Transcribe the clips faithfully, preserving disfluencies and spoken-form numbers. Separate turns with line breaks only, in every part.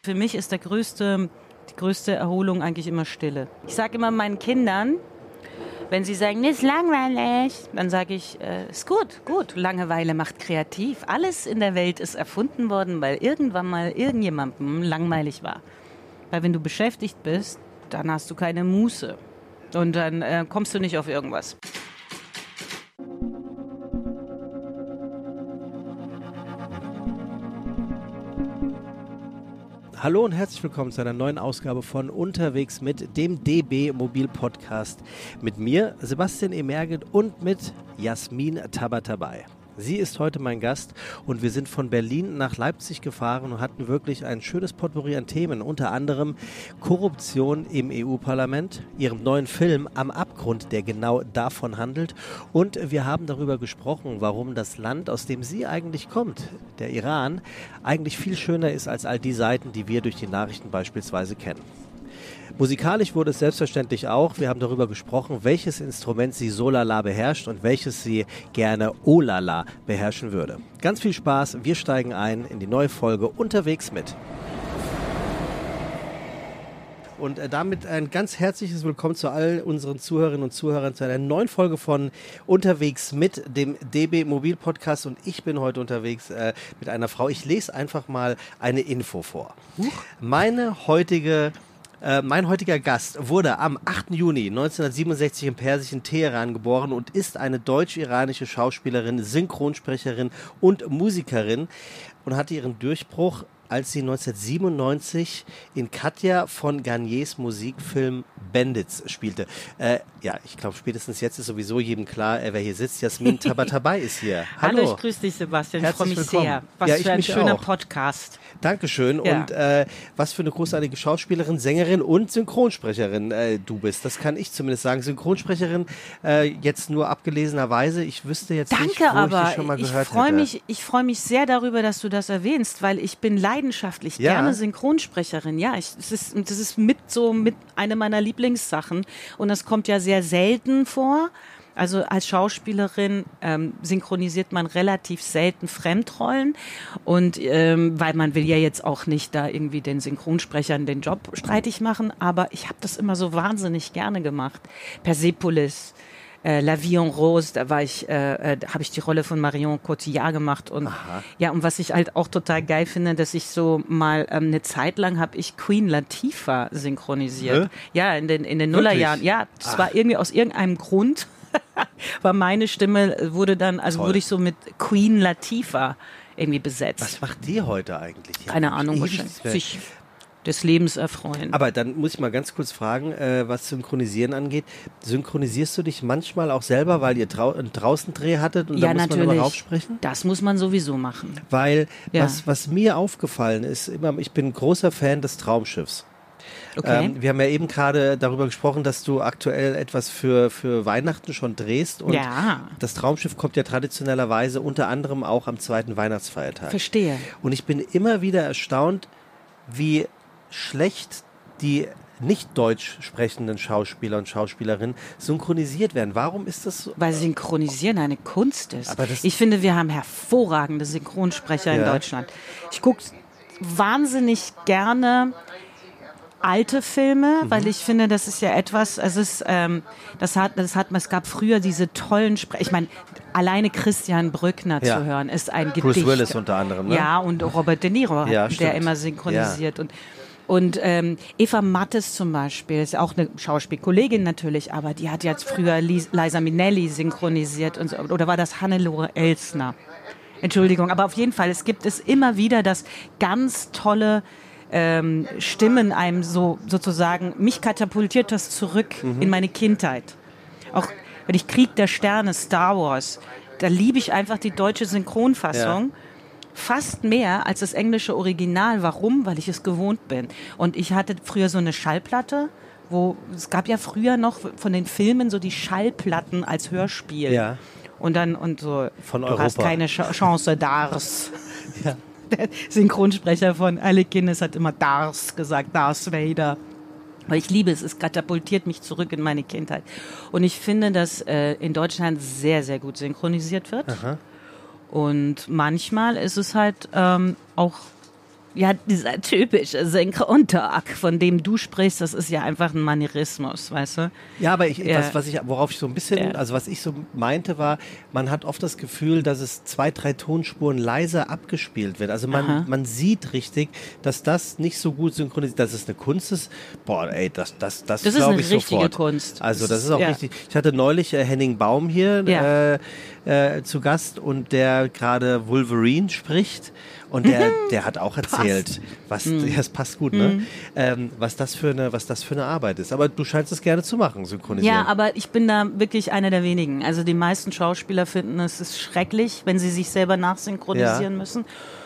Für mich ist der größte, die größte Erholung eigentlich immer Stille. Ich sage immer meinen Kindern, wenn sie sagen, das ist langweilig, dann sage ich, äh, ist gut, gut, Langeweile macht kreativ. Alles in der Welt ist erfunden worden, weil irgendwann mal irgendjemandem langweilig war. Weil wenn du beschäftigt bist, dann hast du keine Muße und dann äh, kommst du nicht auf irgendwas.
Hallo und herzlich willkommen zu einer neuen Ausgabe von Unterwegs mit dem D B Mobil Podcast. Mit mir, Sebastian Emerget, und mit Jasmin Tabatabai. Sie ist heute mein Gast und wir sind von Berlin nach Leipzig gefahren und hatten wirklich ein schönes Potpourri an Themen, unter anderem Korruption im E U-Parlament, ihrem neuen Film Am Abgrund, der genau davon handelt, und wir haben darüber gesprochen, warum das Land, aus dem sie eigentlich kommt, der Iran, eigentlich viel schöner ist als all die Seiten, die wir durch die Nachrichten beispielsweise kennen. Musikalisch wurde es selbstverständlich auch. Wir haben darüber gesprochen, welches Instrument sie so lala beherrscht und welches sie gerne oh lala beherrschen würde. Ganz viel Spaß, wir steigen ein in die neue Folge Unterwegs mit. Und äh, damit ein ganz herzliches Willkommen zu all unseren Zuhörerinnen und Zuhörern zu einer neuen Folge von Unterwegs mit dem D B Mobil Podcast. Und ich bin heute unterwegs äh, mit einer Frau. Ich lese einfach mal eine Info vor. Huch. Meine heutige... Äh, mein heutiger Gast wurde am achten Juni neunzehnhundertsiebenundsechzig im persischen Teheran geboren und ist eine deutsch-iranische Schauspielerin, Synchronsprecherin und Musikerin und hatte ihren Durchbruch, als sie neunzehnhundertsiebenundneunzig in Katja von Garniers Musikfilm Bandits spielte. Äh, ja, ich glaube, spätestens jetzt ist sowieso jedem klar, äh, wer hier sitzt. Jasmin Tabatabai ist hier. Hallo.
Hallo, ich grüße dich, Sebastian. Ich freue mich
willkommen.
sehr. Was
ja,
für ein schöner
auch.
Podcast.
Dankeschön. Ja. Und äh, was für eine großartige Schauspielerin, Sängerin und Synchronsprecherin äh, du bist. Das kann ich zumindest sagen. Synchronsprecherin äh, jetzt nur abgelesenerweise. Ich wüsste jetzt
Danke,
nicht, wo
aber
ich dich schon mal
ich
gehört
freu
hätte.
mich, ich freue mich sehr darüber, dass du das erwähnst, weil ich bin leidenschaftlich
Ja.
gerne Synchronsprecherin. Ja, ich, das ist, das ist mit so mit eine meiner Lieblingssachen und das kommt ja sehr selten vor. Also als Schauspielerin ähm, synchronisiert man relativ selten Fremdrollen und ähm, weil man will ja jetzt auch nicht da irgendwie den Synchronsprechern den Job streitig machen, aber ich habe das immer so wahnsinnig gerne gemacht. Persepolis, äh, La Vie en Rose, da war ich, äh, da habe ich die Rolle von Marion Cotillard gemacht und
Aha.
ja, und was ich halt auch total geil finde, dass ich so mal ähm, eine Zeit lang habe ich Queen Latifah synchronisiert.
Hä?
Ja, in den in den Nullerjahren. Ja, das
Ach.
war irgendwie aus irgendeinem Grund. War meine Stimme, wurde dann, also
Toll.
wurde ich so mit Queen Latifah irgendwie besetzt.
Was macht die heute eigentlich? Ja,
Keine Ahnung,
ewig
wahrscheinlich
nicht mehr.
sich des Lebens erfreuen.
Aber dann muss ich mal ganz kurz fragen, äh, was Synchronisieren angeht. Synchronisierst du dich manchmal auch selber, weil ihr trau- einen Draußendreh hattet und
ja,
da muss
natürlich.
man immer raufsprechen?
Das muss man sowieso machen.
Weil
Ja.
was, was mir aufgefallen ist, immer, ich bin ein großer Fan des Traumschiffs.
Okay.
Ähm, wir haben ja eben gerade darüber gesprochen, dass du aktuell etwas für, für Weihnachten schon drehst. Und
Ja.
das Traumschiff kommt ja traditionellerweise unter anderem auch am zweiten Weihnachtsfeiertag.
Verstehe.
Und ich bin immer wieder erstaunt, wie schlecht die nicht deutsch sprechenden Schauspieler und Schauspielerinnen synchronisiert werden. Warum ist das so?
Weil Synchronisieren eine Kunst ist.
Aber das-
Ich finde, wir haben hervorragende Synchronsprecher in
Ja.
Deutschland. Ich gucke wahnsinnig gerne alte Filme,
Mhm.
weil ich finde, das ist ja etwas, es ist, ähm, das hat, das hat, es gab früher diese tollen Sprecher, ich meine, alleine Christian Brückner
Ja.
zu hören, ist ein
Bruce
Gedicht.
Willis unter anderem, ne?
Ja, und Robert De Niro,
Ja,
der
stimmt.
immer synchronisiert und Und ähm, Eva Mattes zum Beispiel, ist auch eine Schauspielkollegin natürlich, aber die hat jetzt früher Lis- Liza Minnelli synchronisiert und so, oder war das Hannelore Elsner? Entschuldigung, aber auf jeden Fall, es gibt es immer wieder, dass ganz tolle ähm, Stimmen einem so sozusagen, mich katapultiert das zurück in meine Kindheit. Auch wenn ich Krieg der Sterne, Star Wars, da liebe ich einfach die deutsche Synchronfassung.
Ja.
Fast mehr als das englische Original. Warum? Weil ich es gewohnt bin. Und ich hatte früher so eine Schallplatte, wo es gab ja früher noch von den Filmen so die Schallplatten als Hörspiel.
Ja.
Und dann und so.
Von
du
Europa.
hast keine Ch- Chance, Dars.
Ja.
Der Synchronsprecher von Alec Guinness hat immer Dars gesagt, Darth Vader. Weil ich liebe es, es katapultiert mich zurück in meine Kindheit. Und ich finde, dass äh, in Deutschland sehr, sehr gut synchronisiert wird.
Aha.
Und manchmal ist es halt ähm, auch Ja, dieser typische Synchrontalk, von dem du sprichst, das ist ja einfach ein Manierismus, weißt du?
Ja, aber ich,
ja.
was, was ich, worauf ich so ein bisschen, ja. also was ich so meinte war, man hat oft das Gefühl, dass es zwei, drei Tonspuren leiser abgespielt wird. Also man, man sieht richtig, dass das nicht so gut synchronisiert, dass es eine Kunst ist. Boah, ey, das, das, das,
das
glaube ich
sofort. Das ist eine richtige
sofort.
Kunst.
Also das ist auch
ja.
richtig. Ich hatte neulich äh, Henning Baum hier
ja.
äh, äh, zu Gast und der gerade Wolverine spricht. Und der, der hat auch erzählt, passt. was, mm. ja, das passt gut, ne? Mm. Ähm, was das für eine, was das für eine Arbeit ist. Aber du scheinst es gerne zu machen, synchronisieren.
Ja, aber ich bin da wirklich einer der wenigen. Also die meisten Schauspieler finden, es ist schrecklich, wenn sie sich selber nachsynchronisieren ja. müssen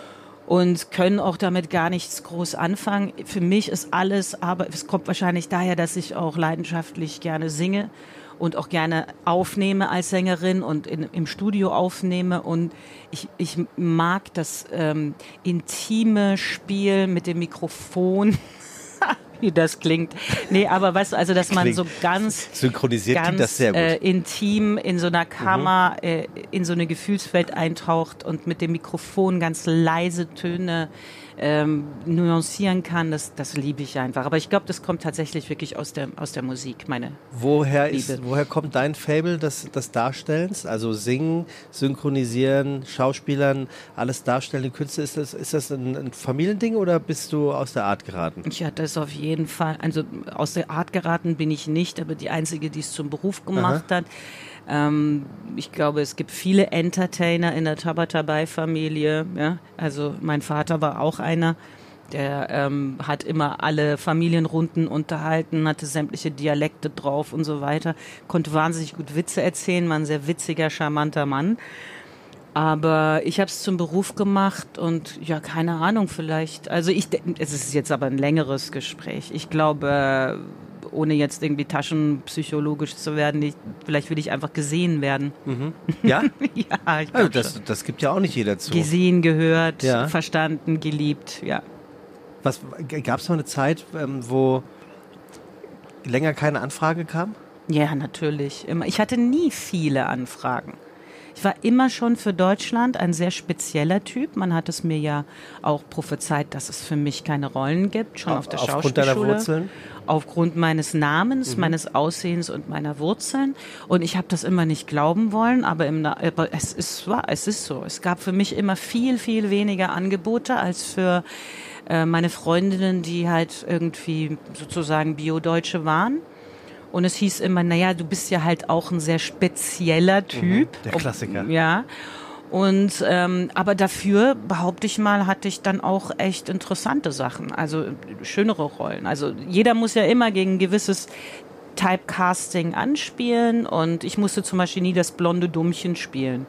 und können auch damit gar nichts groß anfangen. Für mich ist alles, aber es kommt wahrscheinlich daher, dass ich auch leidenschaftlich gerne singe und auch gerne aufnehme als Sängerin und in, im Studio aufnehme. Und ich, ich mag das ähm, intime Spiel mit dem Mikrofon, wie das klingt. Nee, aber weißt du, also dass man
klingt
so ganz,
synchronisiert
ganz
klingt das sehr gut.
Äh, intim in so einer Kammer, mhm. äh, in so eine Gefühlswelt eintaucht und mit dem Mikrofon ganz leise Töne Ähm, nuancieren kann, das, das liebe ich einfach. Aber ich glaube, das kommt tatsächlich wirklich aus der, aus der Musik, meine
woher
Liebe.
Ist, woher kommt dein Faible des, des Darstellens? Also singen, synchronisieren, Schauspielern, alles darstellen, die Künste. Ist das, ist das ein, ein Familiending oder bist du aus der Art geraten?
Ja, das ist auf jeden Fall, also aus der Art geraten bin ich nicht, aber die Einzige, die es zum Beruf gemacht Aha. hat. Ähm, ich glaube, es gibt viele Entertainer in der Tabatabai-Familie. Ja? Also mein Vater war auch einer, der ähm, hat immer alle Familienrunden unterhalten, hatte sämtliche Dialekte drauf und so weiter, konnte wahnsinnig gut Witze erzählen, war ein sehr witziger, charmanter Mann. Aber ich habe es zum Beruf gemacht und ja, keine Ahnung, vielleicht, also ich, es ist jetzt aber ein längeres Gespräch. Ich glaube, ohne jetzt irgendwie taschenpsychologisch zu werden, ich, vielleicht will ich einfach gesehen werden.
Mhm. Ja?
ja, ich
also das, das gibt ja auch nicht jeder zu.
Gesehen, gehört,
ja.
verstanden, geliebt, ja.
Was, gab es noch eine Zeit, ähm, wo länger keine Anfrage kam?
Ja, natürlich. Immer. Ich hatte nie viele Anfragen. Ich war immer schon für Deutschland ein sehr spezieller Typ. Man hat es mir ja auch prophezeit, dass es für mich keine Rollen gibt, schon auf, auf der Schauspielschule.
Aufgrund deiner Wurzeln?
Aufgrund meines Namens, mhm. meines Aussehens und meiner Wurzeln. Und ich habe das immer nicht glauben wollen, aber, im Na- aber es ist wahr, es ist so. Es gab für mich immer viel, viel weniger Angebote als für äh, meine Freundinnen, die halt irgendwie sozusagen Bio-Deutsche waren. Und es hieß immer, naja, du bist ja halt auch ein sehr spezieller Typ.
Mhm, der Klassiker.
Ob, ja. Und ähm, aber dafür, behaupte ich mal, hatte ich dann auch echt interessante Sachen, also schönere Rollen. Also jeder muss ja immer gegen ein gewisses Typecasting anspielen und ich musste zum Beispiel nie das blonde Dummchen spielen.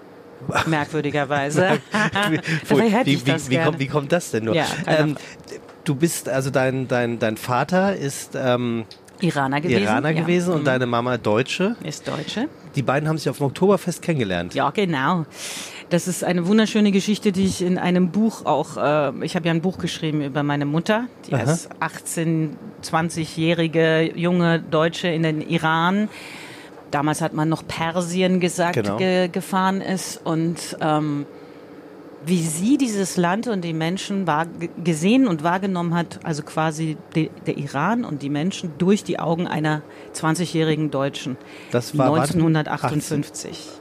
Merkwürdigerweise.
wie, wie, wie, wie, kommt, wie kommt das denn nur?
Ja,
ähm, du bist, also dein, dein, dein Vater ist ähm,
Iraner gewesen.
Iraner
ja.
gewesen und
mhm.
deine Mama Deutsche.
Ist Deutsche.
Die beiden haben sich auf dem Oktoberfest kennengelernt.
Ja, genau. Das ist eine wunderschöne Geschichte, die ich in einem Buch auch, äh, ich habe ja ein Buch geschrieben über meine Mutter, die Aha. als achtzehn-, zwanzigjährige junge Deutsche in den Iran, damals hat man noch Persien gesagt,
genau.
ge- gefahren ist und ähm, wie sie dieses Land und die Menschen wahr, gesehen und wahrgenommen hat, also quasi de, der Iran und die Menschen durch die Augen einer zwanzigjährigen Deutschen.
Das war
neunzehnhundertachtundfünfzig.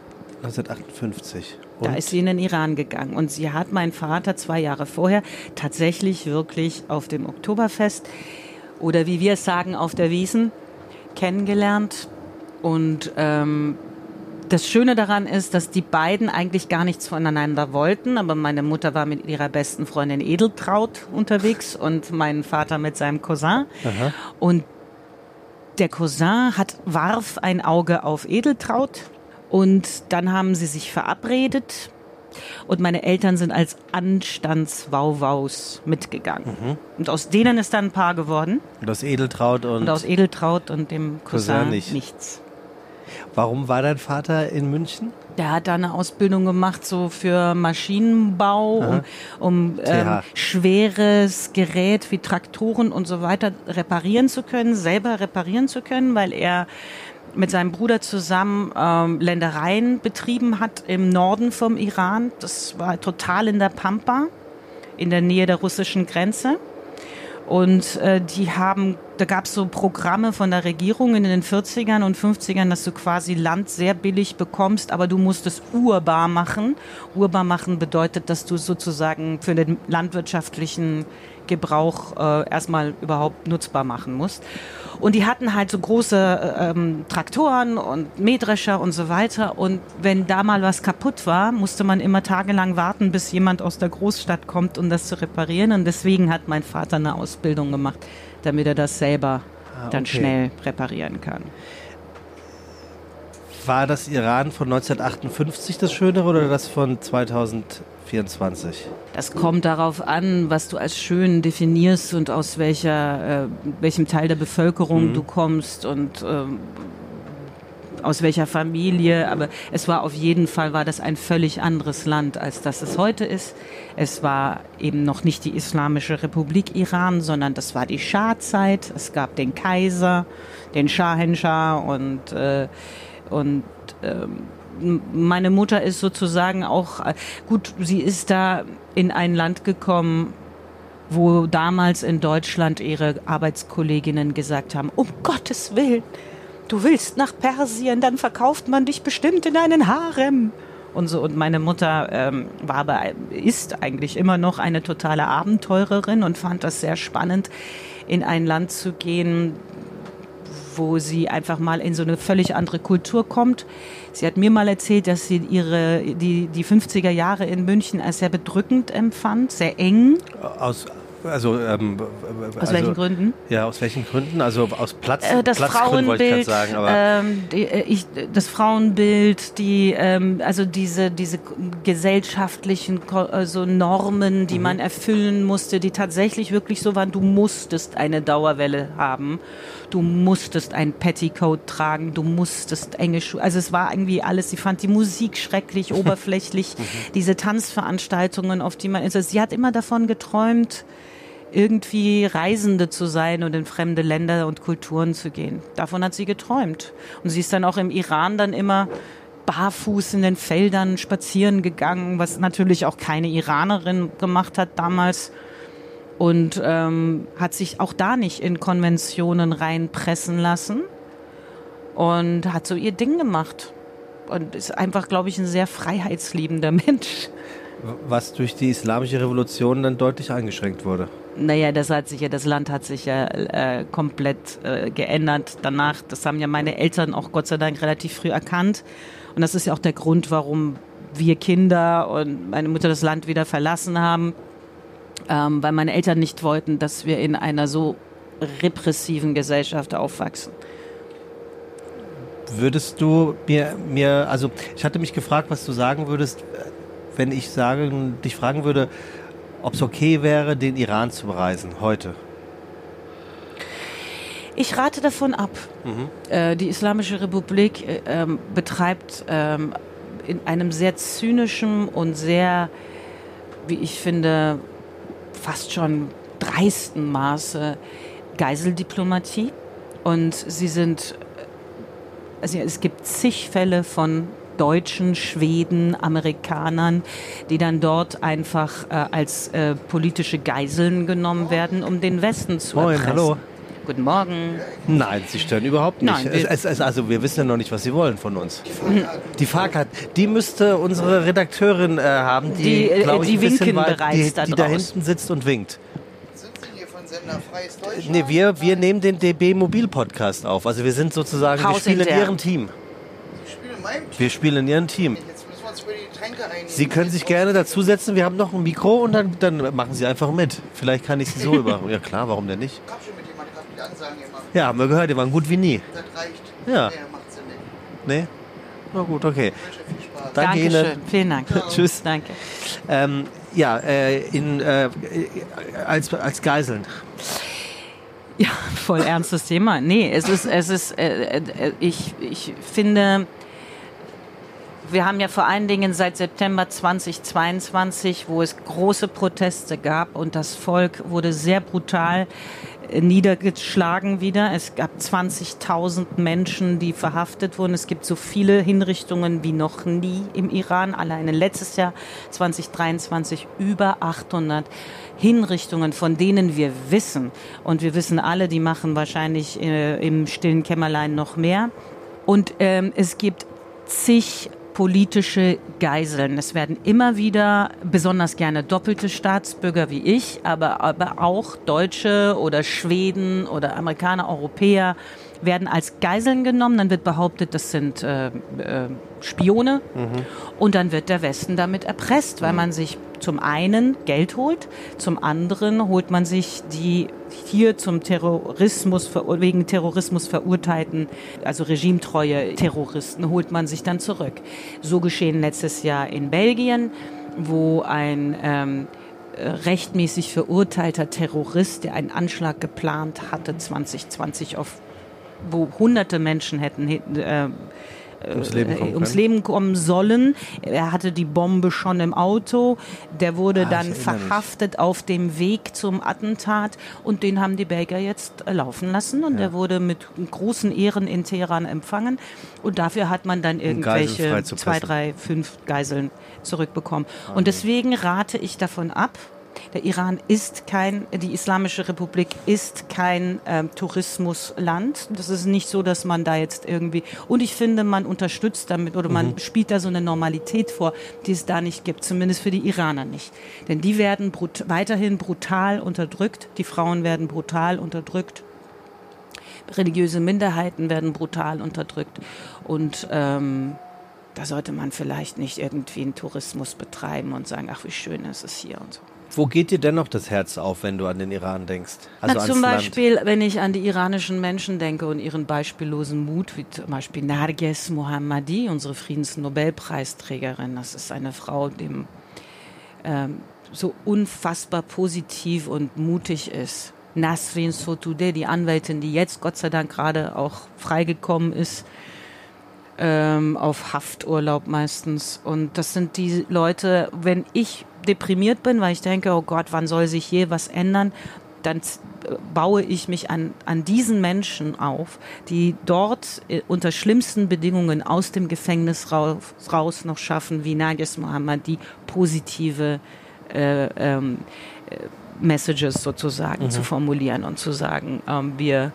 neunzehnhundertachtundfünfzig. Und?
Da ist sie in den Iran gegangen und sie hat meinen Vater zwei Jahre vorher tatsächlich wirklich auf dem Oktoberfest oder wie wir es sagen, auf der Wiesn kennengelernt und ähm, das Schöne daran ist, dass die beiden eigentlich gar nichts voneinander wollten, aber meine Mutter war mit ihrer besten Freundin Edeltraud unterwegs und mein Vater mit seinem Cousin.
Aha.
Und der Cousin hat, warf ein Auge auf Edeltraud und dann haben sie sich verabredet und meine Eltern sind als Anstandswauwaus mitgegangen. Mhm. Und aus denen ist dann ein Paar geworden.
Und aus Edeltraud und...
Und aus Edeltraud und dem Cousin,
Cousin nicht.
nichts.
Warum war dein Vater in München?
Der hat da eine Ausbildung gemacht, so für Maschinenbau, um, um ähm, schweres Gerät wie Traktoren und so weiter reparieren zu können, selber reparieren zu können, weil er mit seinem Bruder zusammen ähm, Ländereien betrieben hat im Norden vom Iran. Das war total in der Pampa. in der Nähe der russischen Grenze. Und äh, die haben, da gab es so Programme von der Regierung in den vierzigern und fünfzigern, dass du quasi Land sehr billig bekommst, aber du musst es urbar machen. Urbar machen bedeutet, dass du sozusagen für den landwirtschaftlichen Gebrauch äh, erstmal überhaupt nutzbar machen musst. Und die hatten halt so große ähm, Traktoren und Mähdrescher und so weiter. Und wenn da mal was kaputt war, musste man immer tagelang warten, bis jemand aus der Großstadt kommt, um das zu reparieren. Und deswegen hat mein Vater eine Ausbildung gemacht, damit er das selber ah, okay. dann schnell reparieren kann.
War das Iran von neunzehnhundertachtundfünfzig das Schönere oder das von zweitausendvierundzwanzig?
Das kommt darauf an, was du als schön definierst und aus welcher, äh, welchem Teil der Bevölkerung mhm. du kommst und äh, aus welcher Familie. Aber es war auf jeden Fall, war das ein völlig anderes Land, als das es heute ist. Es war eben noch nicht die Islamische Republik Iran, sondern das war die Schah-Zeit. Es gab den Kaiser, den Schahenschah und äh, Und ähm, meine Mutter ist sozusagen auch, gut, sie ist da in ein Land gekommen, wo damals in Deutschland ihre Arbeitskolleginnen gesagt haben, um Gottes Willen, du willst nach Persien, dann verkauft man dich bestimmt in einen Harem. Und so. Und meine Mutter ähm, war aber, ist eigentlich immer noch eine totale Abenteurerin und fand das sehr spannend, in ein Land zu gehen, wo sie einfach mal in so eine völlig andere Kultur kommt. Sie hat mir mal erzählt, dass sie ihre die, die fünfziger Jahre in München als sehr bedrückend empfand, sehr eng.
Aus, also, ähm,
aus
also,
welchen Gründen?
Ja, aus welchen Gründen? Also aus Platz,
äh, das
Platzgründen wollte ich gerade sagen. Aber
ähm, die, ich, das Frauenbild, die, ähm, also diese, diese gesellschaftlichen also Normen, die mhm. man erfüllen musste, die tatsächlich wirklich so waren, du musstest eine Dauerwelle haben. Du musstest ein Petticoat tragen, du musstest enge Schuhe. Also es war irgendwie alles, sie fand die Musik schrecklich, oberflächlich, diese Tanzveranstaltungen, auf die man, also sie hat immer davon geträumt, irgendwie Reisende zu sein und in fremde Länder und Kulturen zu gehen. Davon hat sie geträumt. Und sie ist dann auch im Iran dann immer barfuß in den Feldern spazieren gegangen, was natürlich auch keine Iranerin gemacht hat damals. Und ähm, hat sich auch da nicht in Konventionen reinpressen lassen und hat so ihr Ding gemacht und ist einfach, glaube ich, ein sehr freiheitsliebender Mensch.
Was durch die Islamische Revolution dann deutlich eingeschränkt wurde.
Naja, das hat sich ja, das Land hat sich ja äh, komplett äh, geändert danach. Das haben ja meine Eltern auch Gott sei Dank relativ früh erkannt. Und das ist ja auch der Grund, warum wir Kinder und meine Mutter das Land wieder verlassen haben. Ähm, weil meine Eltern nicht wollten, dass wir in einer so repressiven Gesellschaft aufwachsen.
Würdest du mir, mir, also ich hatte mich gefragt, was du sagen würdest, wenn ich sagen, dich fragen würde, ob es okay wäre, den Iran zu bereisen, heute?
Ich rate davon ab. Mhm. Äh, die Islamische Republik äh, äh, betreibt äh, in einem sehr zynischen und sehr, wie ich finde, fast schon dreisten Maße Geiseldiplomatie. Und sie sind, also es gibt zig Fälle von Deutschen, Schweden, Amerikanern, die dann dort einfach äh, als äh, politische Geiseln genommen werden, um den Westen zu
Moin,
erpressen.
hallo.
Guten Morgen.
Nein, Sie stören überhaupt nicht.
Nein,
es, es, es, also wir wissen ja noch nicht, was Sie wollen von uns. Die Fahrkarte, die müsste unsere Redakteurin äh, haben, die,
die, äh,
glaube ich,
die
ein bisschen
winken
weit,
bereits
die,
da
die da
draus.
hinten sitzt und winkt.
Sind Sie hier von Sender Freies Deutschland?
Nee, wir, wir nehmen den D B Mobil Podcast auf. Also wir sind sozusagen, wir spielen in Ihrem Team.
Sie spielen in meinem Team?
Wir spielen in Ihrem Team.
Jetzt müssen wir uns über die Getränke einigen.
Sie können sich gerne dazusetzen. Wir haben noch ein Mikro und dann, dann machen Sie einfach mit. Vielleicht kann ich Sie so über... Ja klar, warum denn nicht?
Ich hab schon mit jemandem gehabt, die Ansagen immer.
Ja, haben wir gehört, die waren gut wie nie.
Das reicht.
Ja.
Nee, macht sie nicht.
Nee? Na gut, okay.
Ich wünsche viel Spaß.
Danke
Dankeschön.
Ihnen.
Vielen Dank.
Tschüss.
Danke.
Ähm, ja, äh, in, äh, als, als Geiseln.
Ja, voll ernstes Thema. Nee, es ist, es ist, äh, äh, ich, ich finde, Wir haben ja vor allen Dingen seit September zweitausendzweiundzwanzig, wo es große Proteste gab und das Volk wurde sehr brutal niedergeschlagen wieder. Es gab zwanzigtausend Menschen, die verhaftet wurden. Es gibt so viele Hinrichtungen wie noch nie im Iran. Alleine letztes Jahr zweitausenddreiundzwanzig über achthundert Hinrichtungen, von denen wir wissen. Und wir wissen alle, die machen wahrscheinlich äh, im stillen Kämmerlein noch mehr. Und ähm, es gibt zig politische Geiseln. Es werden immer wieder besonders gerne doppelte Staatsbürger wie ich, aber, aber auch Deutsche oder Schweden oder Amerikaner, Europäer werden als Geiseln genommen. Dann wird behauptet, das sind äh, äh, Spione. Mhm. Und dann wird der Westen damit erpresst, weil man sich zum einen Geld holt, zum anderen holt man sich die hier zum Terrorismus, wegen Terrorismus verurteilten, also regimetreue Terroristen, holt man sich dann zurück. So geschehen letztes Jahr in Belgien, wo ein ähm, rechtmäßig verurteilter Terrorist, der einen Anschlag geplant hatte, zwanzig zwanzig auf, wo hunderte Menschen hätten äh, ums Leben, kommen ums Leben kommen sollen. Er hatte die Bombe schon im Auto. Der wurde ah, dann verhaftet mich. auf dem Weg zum Attentat und den haben die Belgier jetzt laufen lassen und ja. der wurde mit großen Ehren in Teheran empfangen und dafür hat man dann irgendwelche um zwei, drei, fünf Geiseln zurückbekommen. Ah, und deswegen rate ich davon ab. Der Iran ist kein, die Islamische Republik ist kein ähm, Tourismusland. Das ist nicht so, dass man da jetzt irgendwie, und ich finde, man unterstützt damit oder man mhm. spielt da so eine Normalität vor, die es da nicht gibt, zumindest für die Iraner nicht. Denn die werden brut- weiterhin brutal unterdrückt, die Frauen werden brutal unterdrückt, religiöse Minderheiten werden brutal unterdrückt und ähm, da sollte man vielleicht nicht irgendwie einen Tourismus betreiben und sagen, ach wie schön ist es hier und so.
Wo geht dir dennoch das Herz auf, wenn du an den Iran denkst? Also
Na, zum Beispiel, Land. wenn ich an die iranischen Menschen denke und ihren beispiellosen Mut, wie zum Beispiel Narges Mohammadi, unsere Friedensnobelpreisträgerin. Das ist eine Frau, die ähm, so unfassbar positiv und mutig ist. Nasrin Sotoudeh, die Anwältin, die jetzt Gott sei Dank gerade auch freigekommen ist, ähm, auf Hafturlaub meistens. Und das sind die Leute, wenn ich deprimiert bin, weil ich denke, oh Gott, wann soll sich je was ändern, dann baue ich mich an, an diesen Menschen auf, die dort äh, unter schlimmsten Bedingungen aus dem Gefängnis raus, raus noch schaffen, wie Narges Mohammadi, positive äh, ähm, äh, Messages sozusagen mhm. zu formulieren und zu sagen, ähm, wir,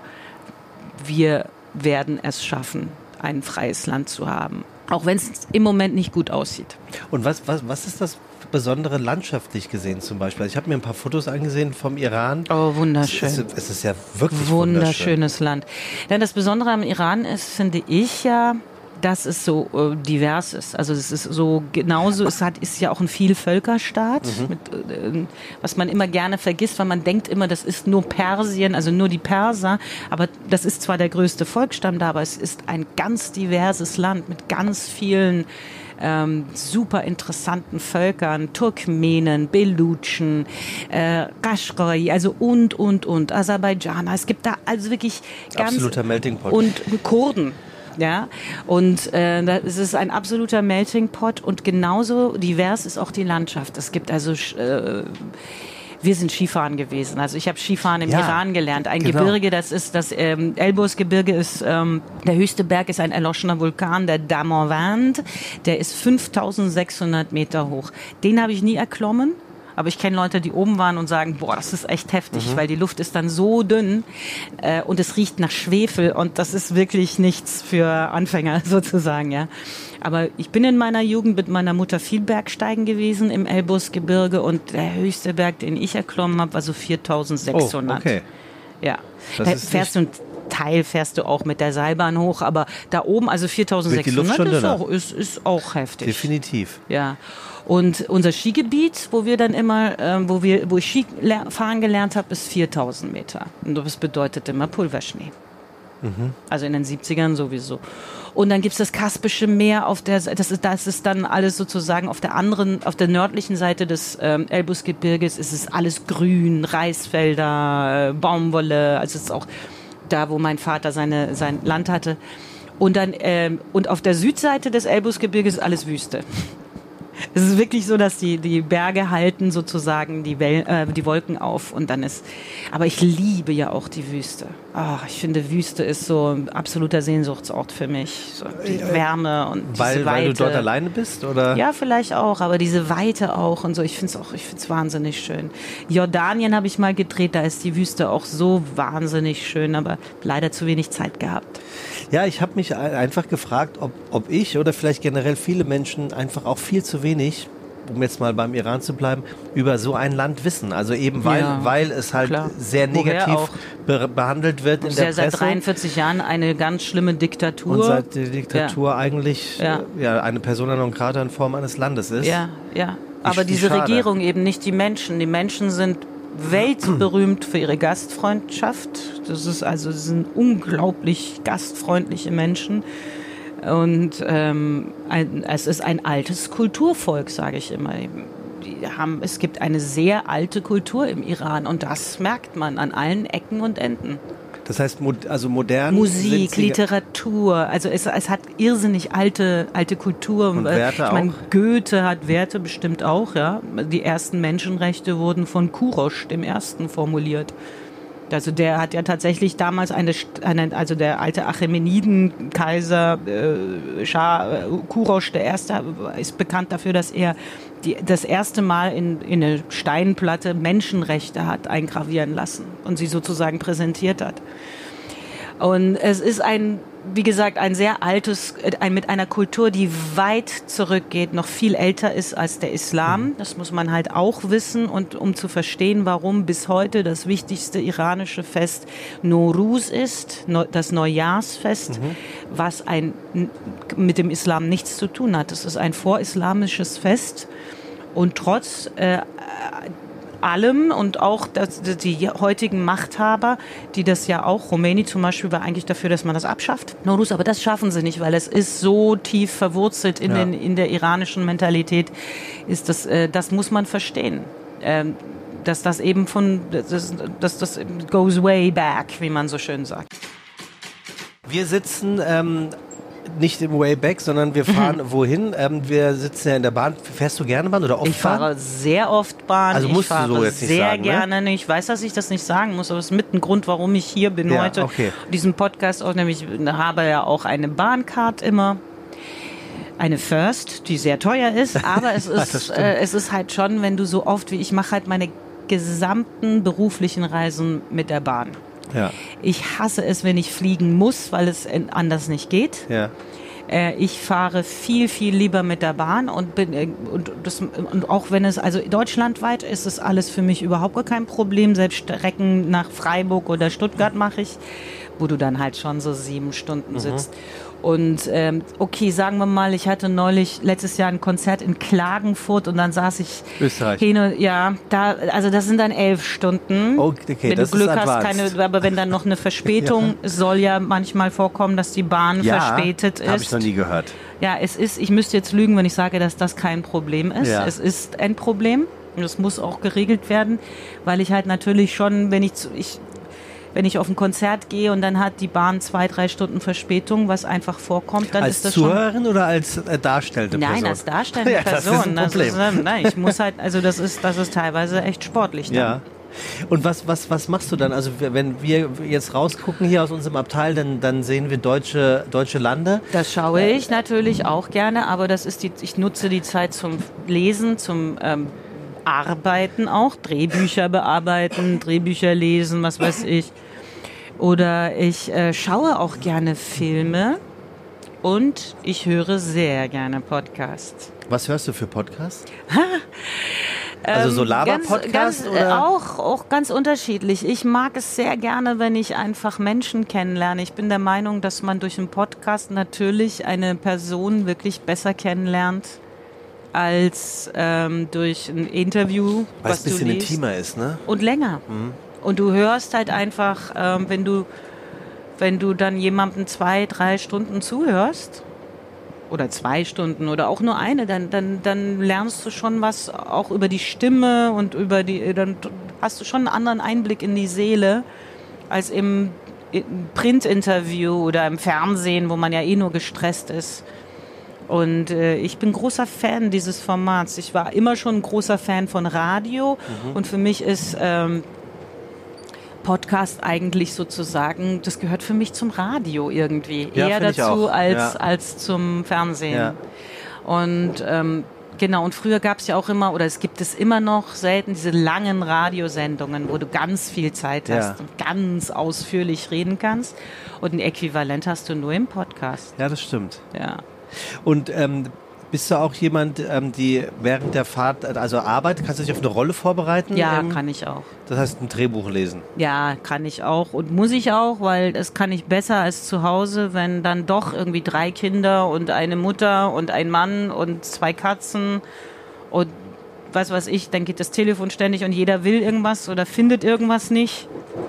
wir werden es schaffen, ein freies Land zu haben. Auch wenn es im Moment nicht gut aussieht.
Und was, was, was ist das Besondere landschaftlich gesehen zum Beispiel? Ich habe mir ein paar Fotos angesehen vom Iran.
Oh, wunderschön.
Es ist, es ist ja wirklich
wunderschönes
wunderschön.
Land. Denn das Besondere am Iran ist, finde ich ja, dass es so äh, divers ist. Also es ist so genauso, es hat, ist ja auch ein Vielvölkerstaat, mhm. mit, äh, was man immer gerne vergisst, weil man denkt immer, das ist nur Persien, also nur die Perser, aber das ist zwar der größte Volksstamm da, aber es ist ein ganz diverses Land mit ganz vielen ähm, super interessanten Völkern, Turkmenen, Belutschen, äh, Qashqai, also und, und, und, Aserbaidschaner. Es gibt da also wirklich ganz...
Absoluter Melting Pot.
Und Kurden. Ja, und äh, es ist ein absoluter Melting Pot und genauso divers ist auch die Landschaft. Es gibt also, äh, wir sind Skifahren gewesen. Also ich habe Skifahren im ja, Iran gelernt. Ein genau. Gebirge, das ist das ähm, Elburz-Gebirge ist ähm, der höchste Berg ist ein erloschener Vulkan, der Damavand. Der ist fünftausendsechshundert Meter hoch. Den habe ich nie erklommen. Aber ich kenne Leute, die oben waren und sagen, boah, das ist echt heftig, mhm. weil die Luft ist dann so dünn äh, und es riecht nach Schwefel und das ist wirklich nichts für Anfänger sozusagen, ja. Aber ich bin in meiner Jugend mit meiner Mutter viel Bergsteigen gewesen im Elburz-Gebirge und der höchste Berg, den ich erklommen habe, war so viertausendsechshundert. Oh, okay. Ja, das da fährst du ein Teil fährst du auch mit der Seilbahn hoch, aber da oben, also viertausendsechshundert ist auch, ist, ist auch heftig.
Definitiv.
Ja. Und unser Skigebiet, wo wir dann immer, äh, wo wir, wo ich Skifahren gelernt habe, ist viertausend Meter. Und das bedeutet immer Pulverschnee. Mhm. Also in den siebzigern sowieso. Und dann gibt's das Kaspische Meer auf der, das ist, das ist dann alles sozusagen auf der anderen, auf der nördlichen Seite des ähm, Elburz-Gebirges ist es alles grün, Reisfelder, äh, Baumwolle, also es ist auch da, wo mein Vater seine, sein Land hatte. Und dann ähm, und auf der Südseite des Elbrusgebirges ist alles Wüste. Es ist wirklich so, dass die, die Berge halten sozusagen die, Wel äh, die Wolken auf und dann ist, aber ich liebe ja auch die Wüste. Ah, ich finde, Wüste ist so ein absoluter Sehnsuchtsort für mich. So die Wärme und diese
weil,
Weite.
Weil du dort alleine bist, oder?
Ja, vielleicht auch, aber diese Weite auch und so. Ich finde es auch, ich finde es wahnsinnig schön. Jordanien habe ich mal gedreht, da ist die Wüste auch so wahnsinnig schön, aber leider zu wenig Zeit gehabt.
Ja, ich habe mich einfach gefragt, ob, ob ich oder vielleicht generell viele Menschen einfach auch viel zu wenig, um jetzt mal beim Iran zu bleiben, über so ein Land wissen. Also eben weil,
ja,
weil es halt
klar.
sehr negativ be behandelt wird in
ist
der
ja
Presse.
Seit dreiundvierzig Jahren eine ganz schlimme Diktatur.
Und seit die Diktatur
ja.
eigentlich
ja.
Äh, ja, eine Persona non grata in Form eines Landes ist.
Ja, ja.
Wie,
Aber
wie
diese
schade.
Regierung eben, nicht die Menschen. Die Menschen sind weltberühmt für ihre Gastfreundschaft. Das ist also, das sind unglaublich gastfreundliche Menschen. Und ähm, ein, es ist ein altes Kulturvolk, sage ich immer. Die haben, es gibt eine sehr alte Kultur im Iran und das merkt man an allen Ecken und Enden.
Das heißt, also modern
Musik, Literatur, also es, es hat irrsinnig alte, alte Kultur.
Und Werte
ich meine,
auch?
Goethe hat Werte bestimmt auch, ja. Die ersten Menschenrechte wurden von Kurosch, dem Ersten, formuliert. Also der hat ja tatsächlich damals eine, eine also der alte Achämeniden-Kaiser äh, Schah äh, Kurosch der Erste ist bekannt dafür, dass er die, das erste Mal in, in eine Steinplatte Menschenrechte hat eingravieren lassen und sie sozusagen präsentiert hat. Und es ist ein, wie gesagt, ein sehr altes, ein, mit einer Kultur, die weit zurückgeht, noch viel älter ist als der Islam. Das muss man halt auch wissen, und um zu verstehen, warum bis heute das wichtigste iranische Fest Nowruz ist, das Neujahrsfest, mhm. was ein, mit dem Islam nichts zu tun hat. Es ist ein vorislamisches Fest und trotz äh, allem und auch das, die heutigen Machthaber, die das ja auch, Khomeini zum Beispiel war eigentlich dafür, dass man das abschafft, Nowruz, aber das schaffen sie nicht, weil es ist so tief verwurzelt in, ja. den, in der iranischen Mentalität, ist das, äh, das muss man verstehen. Ähm, dass das eben von, dass das, das goes way back, wie man so schön sagt.
Wir sitzen ähm nicht im Way Back, sondern wir fahren mhm. wohin? Ähm, wir sitzen ja in der Bahn. Fährst du gerne Bahn oder oft
Ich fahre
Bahn?
sehr oft Bahn.
Also musst
ich fahre
du so jetzt nicht
sehr
sagen,
gerne.
Ne?
Ich weiß, dass ich das nicht sagen muss, aber es ist mit ein Grund, warum ich hier bin
ja,
heute.
Okay.
Diesen Podcast auch, nämlich habe ja auch eine Bahncard immer. Eine First, die sehr teuer ist, aber es ist, äh, es ist halt schon, wenn du so oft wie ich mache halt meine gesamten beruflichen Reisen mit der Bahn.
Ja.
Ich hasse es, wenn ich fliegen muss, weil es anders nicht geht.
Ja.
Äh, ich fahre viel, viel lieber mit der Bahn und bin äh, und, das, und auch wenn es, also deutschlandweit ist es alles für mich überhaupt gar kein Problem. Selbst Strecken nach Freiburg oder Stuttgart mache ich, wo du dann halt schon so sieben Stunden sitzt. Mhm. Und ähm, okay, sagen wir mal, ich hatte neulich letztes Jahr ein Konzert in Klagenfurt und dann saß ich
Österreich.
hin und, ja, da, also das sind dann elf Stunden.
Okay,
wenn
das
du Glück
ist
hast, keine, aber wenn dann noch eine Verspätung, ja. soll ja manchmal vorkommen, dass die Bahn
ja,
verspätet ist.
Habe ich noch nie gehört.
Ja, es ist, ich müsste jetzt lügen, wenn ich sage, dass das kein Problem ist.
Ja.
Es ist ein Problem und es muss auch geregelt werden, weil ich halt natürlich schon, wenn ich, zu, ich wenn ich auf ein Konzert gehe und dann hat die Bahn zwei, drei Stunden Verspätung, was einfach vorkommt, dann
als
ist das
Zuhörerin
schon...
oder als äh, darstellende Person?
Nein, als darstellende
ja, das
Person.
Ist ein Problem.
Das ist, nein, ich muss halt, also das ist, das ist teilweise echt sportlich. Dann.
Ja. Und was, was, was machst du dann? Also wenn wir jetzt rausgucken hier aus unserem Abteil, dann, dann sehen wir deutsche, deutsche Lande.
Das schaue ich natürlich auch gerne, aber das ist die, ich nutze die Zeit zum Lesen, zum ähm, Arbeiten auch, Drehbücher bearbeiten, Drehbücher lesen, was weiß ich. Oder ich äh, schaue auch gerne Filme und ich höre sehr gerne Podcasts.
Was hörst du für Podcasts? Also so Laber-Podcast?
Ganz, ganz, äh, auch, auch ganz unterschiedlich. Ich mag es sehr gerne, wenn ich einfach Menschen kennenlerne. Ich bin der Meinung, dass man durch einen Podcast natürlich eine Person wirklich besser kennenlernt als ähm, durch ein Interview,
weil
was
es ein bisschen
du liest.
intimer ist, ne?
Und länger.
Mhm.
Und du hörst halt einfach, ähm, wenn du wenn du dann jemandem zwei, drei Stunden zuhörst oder zwei Stunden oder auch nur eine, dann dann dann lernst du schon was auch über die Stimme und über die, dann hast du schon einen anderen Einblick in die Seele als im Printinterview oder im Fernsehen, wo man ja eh nur gestresst ist. Und äh, ich bin großer Fan dieses Formats. Ich war immer schon ein großer Fan von Radio mhm. und für mich ist ähm, Podcast eigentlich sozusagen, das gehört für mich zum Radio irgendwie.
Ja,
eher dazu als,
ja.
als zum Fernsehen.
Ja.
Und ähm, genau, und früher gab es ja auch immer, oder es gibt es immer noch selten, diese langen Radiosendungen, wo du ganz viel Zeit hast
Ja.
und ganz ausführlich reden kannst. Und ein Äquivalent hast du nur im Podcast.
Ja, das stimmt.
Ja.
Und ähm, bist du auch jemand, ähm, die während der Fahrt, also Arbeit, kannst du dich auf eine Rolle vorbereiten?
Ja,
ähm,
kann ich auch.
Das heißt, ein Drehbuch lesen.
Ja, kann ich auch und muss ich auch, weil das kann ich besser als zu Hause, wenn dann doch irgendwie drei Kinder und eine Mutter und ein Mann und zwei Katzen und was weiß ich, dann geht das Telefon ständig und jeder will irgendwas oder findet irgendwas nicht.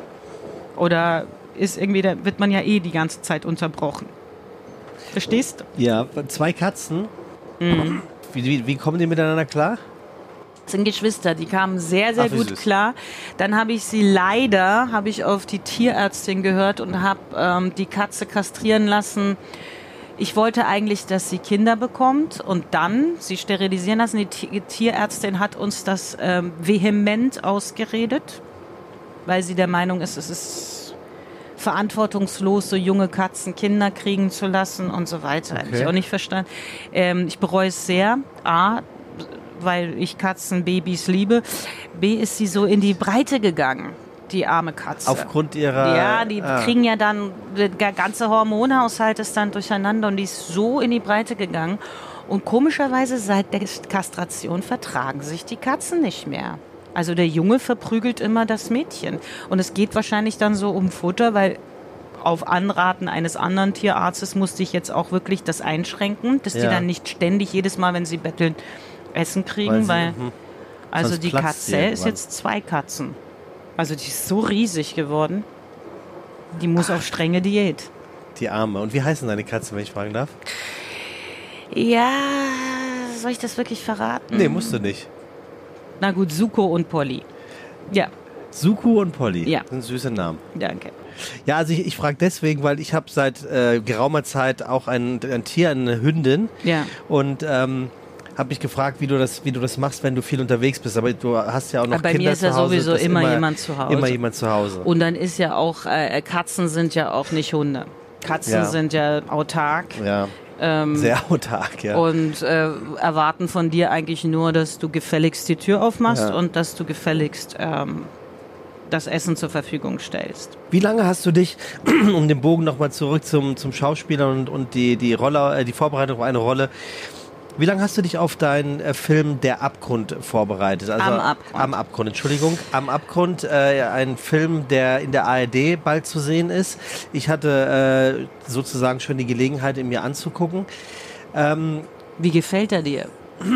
Oder ist irgendwie, da wird man ja eh die ganze Zeit unterbrochen. Verstehst du?
Ja, zwei Katzen.
Mhm.
Wie, wie, wie kommen die miteinander klar?
Das sind Geschwister, die kamen sehr, sehr
Ach, wie
gut
süß.
klar. Dann habe ich sie leider, habe ich auf die Tierärztin gehört und habe ähm, die Katze kastrieren lassen. Ich wollte eigentlich, dass sie Kinder bekommt und dann sie sterilisieren lassen. Die T- Tierärztin hat uns das ähm, vehement ausgeredet, weil sie der Meinung ist, es ist verantwortungslos, so junge Katzen Kinder kriegen zu lassen und so weiter.
Okay.
Habe ich auch nicht verstanden. Ähm, ich bereue es sehr. A, weil ich Katzenbabys liebe. B, ist sie so in die Breite gegangen, die arme Katze.
Aufgrund ihrer...
Ja, die
ah.
kriegen ja dann, der ganze Hormonhaushalt ist dann durcheinander und die ist so in die Breite gegangen. Und komischerweise seit der Kastration vertragen sich die Katzen nicht mehr. Also der Junge verprügelt immer das Mädchen. Und es geht wahrscheinlich dann so um Futter, weil auf Anraten eines anderen Tierarztes musste ich jetzt auch wirklich das einschränken, dass
Ja.
die dann nicht ständig jedes Mal, wenn sie betteln, Essen kriegen,
sie-
weil,
mhm.
also
Sonst
die
platzt
Katze
sie
ist
irgendwann.
jetzt zwei Katzen. Also die ist so riesig geworden. Die muss auf strenge Diät.
Die Arme. Und wie heißen deine Katzen, wenn ich fragen darf?
Ja, soll ich das wirklich verraten?
Nee, musst du nicht.
Na gut, Suko und Polly. Ja,
Suku und Polly.
Ja.
Das sind süße Namen.
danke.
Ja, also ich, ich frage deswegen, weil ich habe seit äh, geraumer Zeit auch ein, ein Tier, eine Hündin.
Ja.
Und ähm, habe mich gefragt, wie du das, wie du das machst, wenn du viel unterwegs bist. Aber du hast ja auch noch
Bei
Kinder
mir ist ja
zu Hause.
sowieso
Das ist
immer jemand zu Hause.
Immer jemand zu Hause.
Und dann ist ja auch, äh, Katzen sind ja auch nicht Hunde. Katzen
Ja.
sind ja autark.
ja,
Ähm,
sehr autark, ja.
Und äh, erwarten von dir eigentlich nur, dass du gefälligst die Tür aufmachst
Ja.
und dass du gefälligst ähm, das Essen zur Verfügung stellst.
Wie lange hast du dich, um den Bogen nochmal zurück zum, zum Schauspieler und, und die, die, Rolle, äh, die Vorbereitung auf eine Rolle, wie lange hast du dich auf deinen äh, Film Der Abgrund vorbereitet? Also,
Am Abgrund.
Am Abgrund, Entschuldigung. Am Abgrund, äh, ein Film, der in der A R D bald zu sehen ist. Ich hatte äh, sozusagen schon die Gelegenheit, ihn mir anzugucken. Ähm,
Wie gefällt er dir?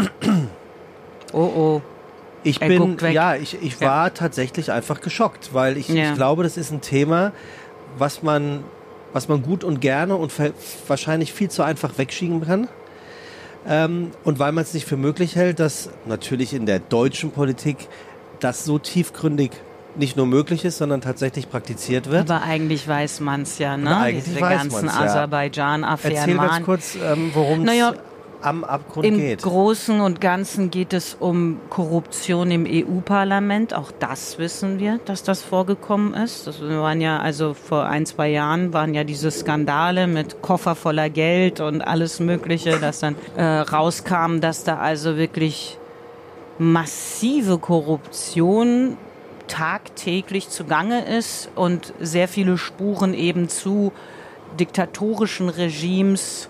Oh oh.
Ich
Er
bin,
guckt weg.
ja, ich, ich
Ja.
war tatsächlich einfach geschockt, weil ich,
Ja.
ich glaube, das ist ein Thema, was man, was man gut und gerne und ver- wahrscheinlich viel zu einfach wegschieben kann. Ähm, und weil man es nicht für möglich hält, dass natürlich in der deutschen Politik das so tiefgründig nicht nur möglich ist, sondern tatsächlich praktiziert wird.
Aber eigentlich weiß man es ja,
Aber
ne?
eigentlich
Diese
weiß
ganzen
man's ja.
Aserbaidschan-Affären.
Erzähl ganz
Mann.
kurz, ähm, worum es
Naja,
am Abgrund
Im
geht.
Großen und Ganzen geht es um Korruption im E U-Parlament. Auch das wissen wir, dass das vorgekommen ist. Das waren ja, also vor ein, zwei Jahren waren ja diese Skandale mit Koffer voller Geld und alles Mögliche, dass dann äh, rauskam, dass da also wirklich massive Korruption tagtäglich zugange ist und sehr viele Spuren eben zu diktatorischen Regimes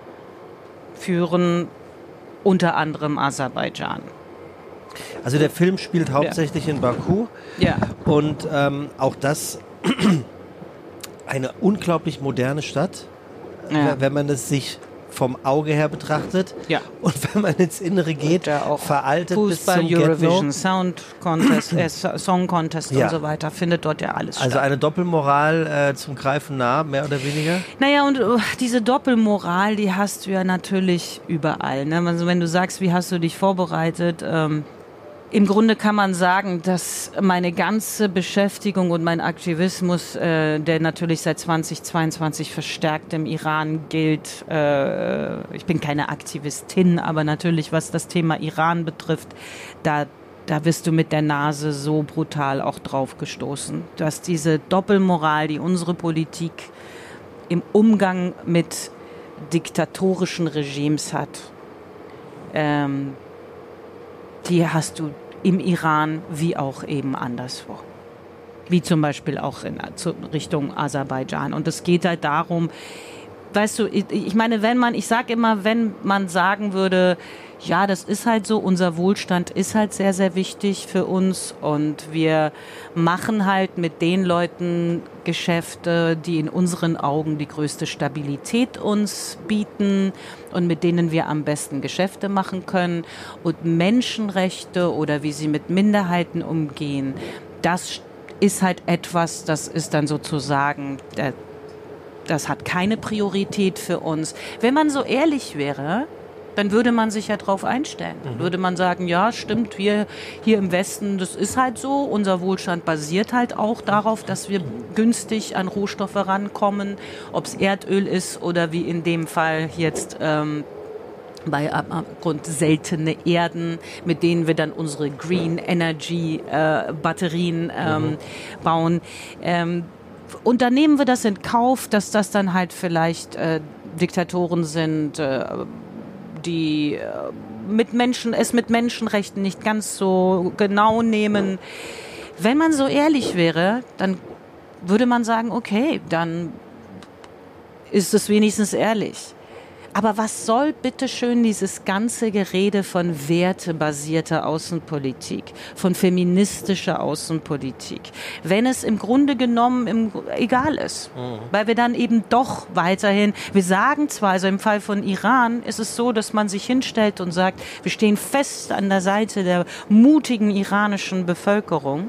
führen, unter anderem Aserbaidschan.
Also der Film spielt hauptsächlich in Baku.
Ja.
Und ähm, auch das eine unglaublich moderne Stadt,
Ja.
wenn man es sich vom Auge her betrachtet.
Ja.
Und wenn man ins Innere geht,
Ja, auch
veraltet
Fußball,
bis zum
Eurovision,
Get-No.
Sound Contest, äh, So- Song Contest
Ja.
und so weiter, findet dort ja alles
Also
statt.
eine Doppelmoral äh, zum Greifen nah, mehr oder weniger.
Naja, und uh, diese Doppelmoral, die hast du ja natürlich überall. Ne? Also wenn du sagst, wie hast du dich vorbereitet, ähm, Im Grunde kann man sagen, dass meine ganze Beschäftigung und mein Aktivismus, äh, der natürlich seit zweitausendzweiundzwanzig verstärkt im Iran gilt, äh, ich bin keine Aktivistin, aber natürlich, was das Thema Iran betrifft, da Da wirst du mit der Nase so brutal auch drauf gestoßen, dass diese Doppelmoral, die unsere Politik im Umgang mit diktatorischen Regimes hat, ähm, die hast du im Iran wie auch eben anderswo. Wie zum Beispiel auch in Richtung Aserbaidschan. Und es geht halt darum, weißt du, ich, ich meine, wenn man, ich sage immer, wenn man sagen würde, ja, das ist halt so, unser Wohlstand ist halt sehr, sehr wichtig für uns und wir machen halt mit den Leuten Geschäfte, die in unseren Augen die größte Stabilität uns bieten und mit denen wir am besten Geschäfte machen können. Und Menschenrechte oder wie sie mit Minderheiten umgehen, das ist halt etwas, das ist dann sozusagen, der, das hat keine Priorität für uns. Wenn man so ehrlich wäre, dann würde man sich ja drauf einstellen. Dann würde man sagen, ja, stimmt, wir hier im Westen, das ist halt so. Unser Wohlstand basiert halt auch darauf, dass wir günstig an Rohstoffe rankommen, ob es Erdöl ist oder wie in dem Fall jetzt ähm, bei Abgrund seltene Erden, mit denen wir dann unsere Green Energy äh, Batterien ähm, mhm. bauen. Ähm, und dann nehmen wir das in Kauf, dass das dann halt vielleicht äh, Diktatoren sind, äh, die mit Menschen, es mit Menschenrechten nicht ganz so genau nehmen. Wenn man so ehrlich wäre, dann würde man sagen, okay, dann ist es wenigstens ehrlich. Aber was soll bitteschön dieses ganze Gerede von wertebasierter Außenpolitik, von feministischer Außenpolitik, wenn es im Grunde genommen im, egal ist, mhm. weil wir dann eben doch weiterhin, wir sagen zwar, also im Fall von Iran ist es so, dass man sich hinstellt und sagt, wir stehen fest an der Seite der mutigen iranischen Bevölkerung.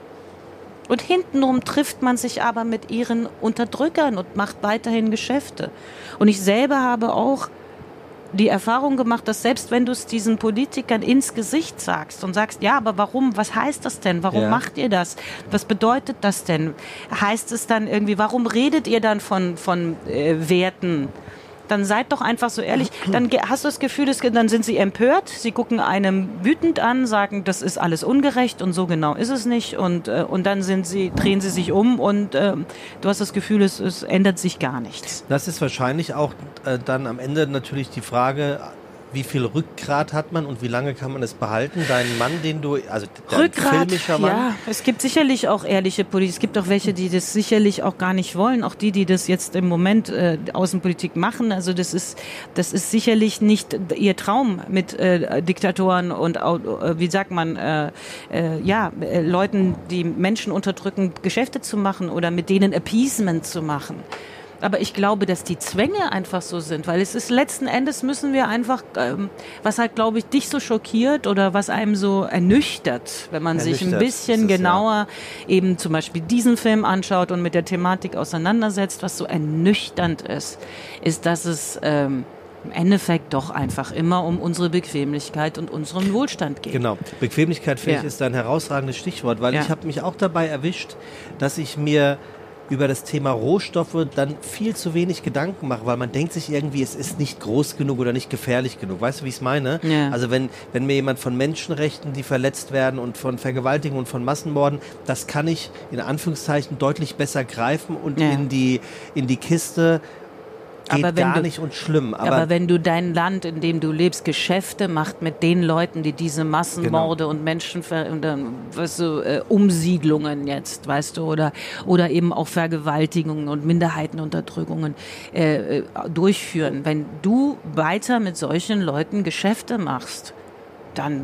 Und hintenrum trifft man sich aber mit ihren Unterdrückern und macht weiterhin Geschäfte. Und ich selber habe auch die Erfahrung gemacht, dass selbst wenn du es diesen Politikern ins Gesicht sagst und sagst, ja, aber warum, was heißt das denn? Warum ja. macht ihr das? Was bedeutet das denn? Heißt es dann irgendwie, warum redet ihr dann von, von äh, Werten? Dann seid doch einfach so ehrlich. Dann hast du das Gefühl, dass, dann sind sie empört, sie gucken einem wütend an, sagen, das ist alles ungerecht und so genau ist es nicht. Und, äh, und dann sind sie, drehen sie sich um und äh, du hast das Gefühl, es, es ändert sich gar nichts.
Das ist wahrscheinlich auch äh, dann am Ende natürlich die Frage, wie viel Rückgrat hat man und wie lange kann man es behalten? Deinen Mann, den du, also dein
Rückgrat,
filmischer Mann?
Ja, es gibt sicherlich auch ehrliche Politiker. Es gibt auch welche, die das sicherlich auch gar nicht wollen. Auch die, die das jetzt im Moment äh, Außenpolitik machen. Also das ist, das ist sicherlich nicht ihr Traum mit äh, Diktatoren und äh, wie sagt man, äh, äh, ja, äh, Leuten, die Menschen unterdrücken, Geschäfte zu machen oder mit denen Appeasement zu machen. Aber ich glaube, dass die Zwänge einfach so sind, weil es ist letzten Endes müssen wir einfach, ähm, was halt, glaube ich, dich so schockiert oder was einem so ernüchtert, wenn man ernüchtert, sich ein bisschen es, genauer ja. eben zum Beispiel diesen Film anschaut und mit der Thematik auseinandersetzt, was so ernüchternd ist, ist, dass es ähm, im Endeffekt doch einfach immer um unsere Bequemlichkeit und unseren Wohlstand geht.
Genau, Bequemlichkeit, finde
ja.
ich, ist ein herausragendes Stichwort, weil ja. ich habe mich auch dabei erwischt, dass ich mir über das Thema Rohstoffe dann viel zu wenig Gedanken mache, weil man denkt sich irgendwie, es ist nicht groß genug oder nicht gefährlich genug. Weißt du, wie ich es meine?
Ja.
Also wenn, wenn mir jemand von Menschenrechten, die verletzt werden und von Vergewaltigungen und von Massenmorden, das kann ich in Anführungszeichen deutlich besser greifen und
ja.
in die, in die Kiste geht
aber wenn
gar
du,
nicht und schlimm. Aber,
aber wenn du dein Land, in dem du lebst, Geschäfte macht mit den Leuten, die diese Massenmorde genau. und Menschenver- und dann, weißt du, äh, Umsiedlungen jetzt, weißt du, oder, oder eben auch Vergewaltigungen und Minderheitenunterdrückungen äh, durchführen. Wenn du weiter mit solchen Leuten Geschäfte machst, dann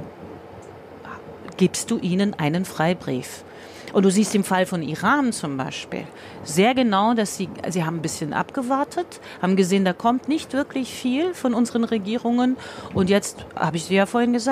gibst du ihnen einen Freibrief. Und du siehst im Fall von Iran zum Beispiel sehr genau, dass sie, sie haben ein bisschen abgewartet, haben gesehen, da kommt nicht wirklich viel von unseren Regierungen. Und jetzt, habe ich dir ja vorhin gesagt,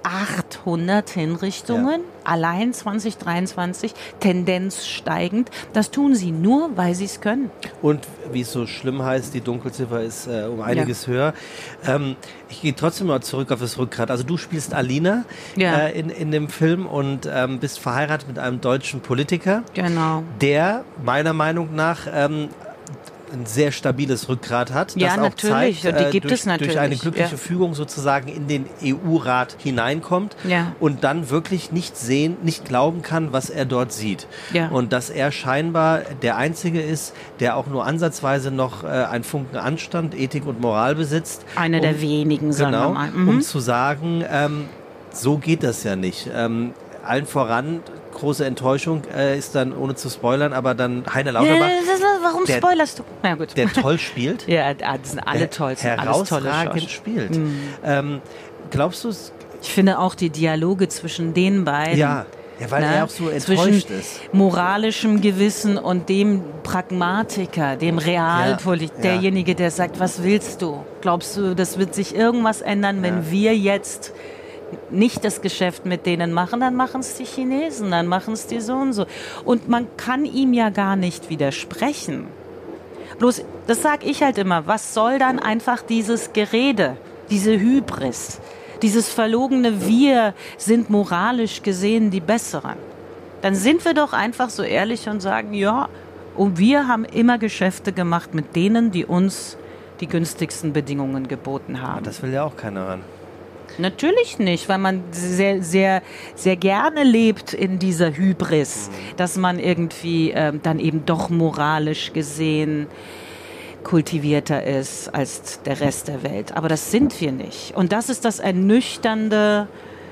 achthundert Hinrichtungen, ja. Allein zwanzig dreiundzwanzig, Tendenz steigend. Das tun sie nur, weil sie es können.
Und wie es so schlimm heißt, die Dunkelziffer ist äh, um einiges ja. höher. Ähm, ich gehe trotzdem mal zurück auf das Rückgrat. Also du spielst Alina ja. äh, in, in dem Film und ähm, bist verheiratet mit einem deutschen Politiker,
genau.
der meiner Meinung nach ähm, ein sehr stabiles Rückgrat hat.
Ja,
das auch
natürlich.
Zeigt,
Und die gibt
durch,
es natürlich.
durch eine glückliche
ja.
Fügung sozusagen in den E U-Rat hineinkommt
ja.
und dann wirklich nicht sehen, nicht glauben kann, was er dort sieht.
Ja.
Und dass er scheinbar der Einzige ist, der auch nur ansatzweise noch äh, einen Funken Anstand, Ethik und Moral besitzt.
Einer um, der wenigen, sagen
genau,
wir mal. Mhm.
Um zu sagen, ähm, so geht das ja nicht. Ähm, allen voran große Enttäuschung äh, ist dann, ohne zu spoilern, aber dann Heiner Lauterbach,
ja, warum
der,
spoilerst du? Na gut.
Der toll spielt.
Ja, das sind alle toll.
Herausragend spielt. Mhm. Ähm, glaubst du es?
Ich finde auch die Dialoge zwischen den beiden.
Ja, ja weil
na,
er auch so enttäuscht ist.
Moralischem Gewissen und dem Pragmatiker, dem Realpolitiker, ja, derjenige, der sagt, was willst du? Glaubst du, das wird sich irgendwas ändern, wenn ja. wir jetzt nicht das Geschäft mit denen machen, dann machen es die Chinesen, dann machen es die so und so. Und man kann ihm ja gar nicht widersprechen. Bloß, das sage ich halt immer, was soll dann einfach dieses Gerede, diese Hybris, dieses verlogene Wir sind moralisch gesehen die Besseren. Dann sind wir doch einfach so ehrlich und sagen, ja, und wir haben immer Geschäfte gemacht mit denen, die uns die günstigsten Bedingungen geboten haben.
Das will ja auch keiner hören.
Natürlich nicht, weil man sehr, sehr, sehr gerne lebt in dieser Hybris, dass man irgendwie ähm, dann eben doch moralisch gesehen kultivierter ist als der Rest der Welt. Aber das sind wir nicht. Und das ist das Ernüchternde,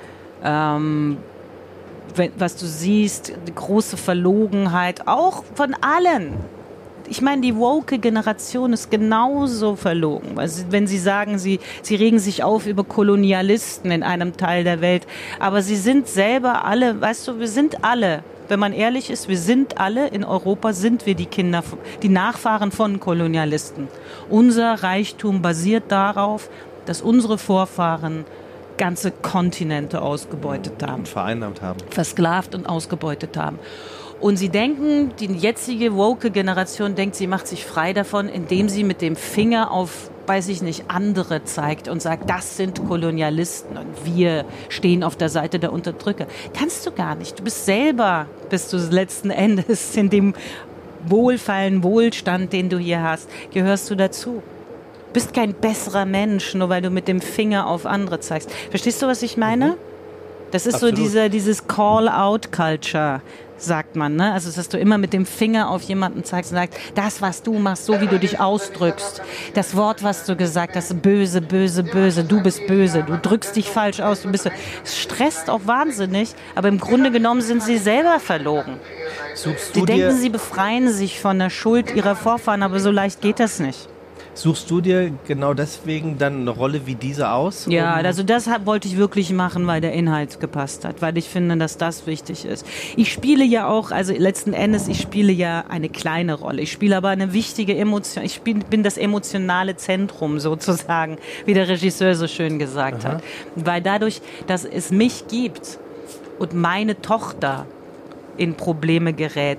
ähm, wenn, was du siehst, die große Verlogenheit, auch von allen. Ich meine, die woke Generation ist genauso verlogen. Also wenn sie sagen, sie, sie regen sich auf über Kolonialisten in einem Teil der Welt, aber sie sind selber alle, weißt du, wir sind alle, wenn man ehrlich ist, wir sind alle, in Europa sind wir die Kinder, die Nachfahren von Kolonialisten. Unser Reichtum basiert darauf, dass unsere Vorfahren ganze Kontinente ausgebeutet haben.
Und vereinnahmt haben.
Versklavt und ausgebeutet haben. Und sie denken, die jetzige woke Generation denkt, sie macht sich frei davon, indem sie mit dem Finger auf, weiß ich nicht, andere zeigt und sagt, das sind Kolonialisten und wir stehen auf der Seite der Unterdrücker. Kannst du gar nicht. Du bist selber, bist du letzten Endes in dem Wohlfallen, Wohlstand, den du hier hast, gehörst du dazu. Du bist kein besserer Mensch, nur weil du mit dem Finger auf andere zeigst. Verstehst du, was ich meine? Das ist Absolut. so diese, dieses Call-out-Culture, sagt man, ne? Also, dass du immer mit dem Finger auf jemanden zeigst und sagst, das, was du machst, so wie du dich ausdrückst, das Wort, was du gesagt hast, böse, böse, böse, du bist böse, du drückst dich falsch aus, du bist, es stresst auch wahnsinnig, aber im Grunde genommen sind sie selber verlogen.
Suchst
sie
du
denken,
dir,
sie befreien sich von der Schuld ihrer Vorfahren, aber so leicht geht das nicht.
Suchst du dir genau deswegen dann eine Rolle wie diese aus?
Ja, also das wollte ich wirklich machen, weil der Inhalt gepasst hat, weil ich finde, dass das wichtig ist. Ich spiele ja auch, also letzten Endes, ich spiele ja eine kleine Rolle. Ich spiele aber eine wichtige Emotion. Ich spiel, bin das emotionale Zentrum sozusagen, wie der Regisseur so schön gesagt Aha. hat. Weil dadurch, dass es mich gibt und meine Tochter in Probleme gerät,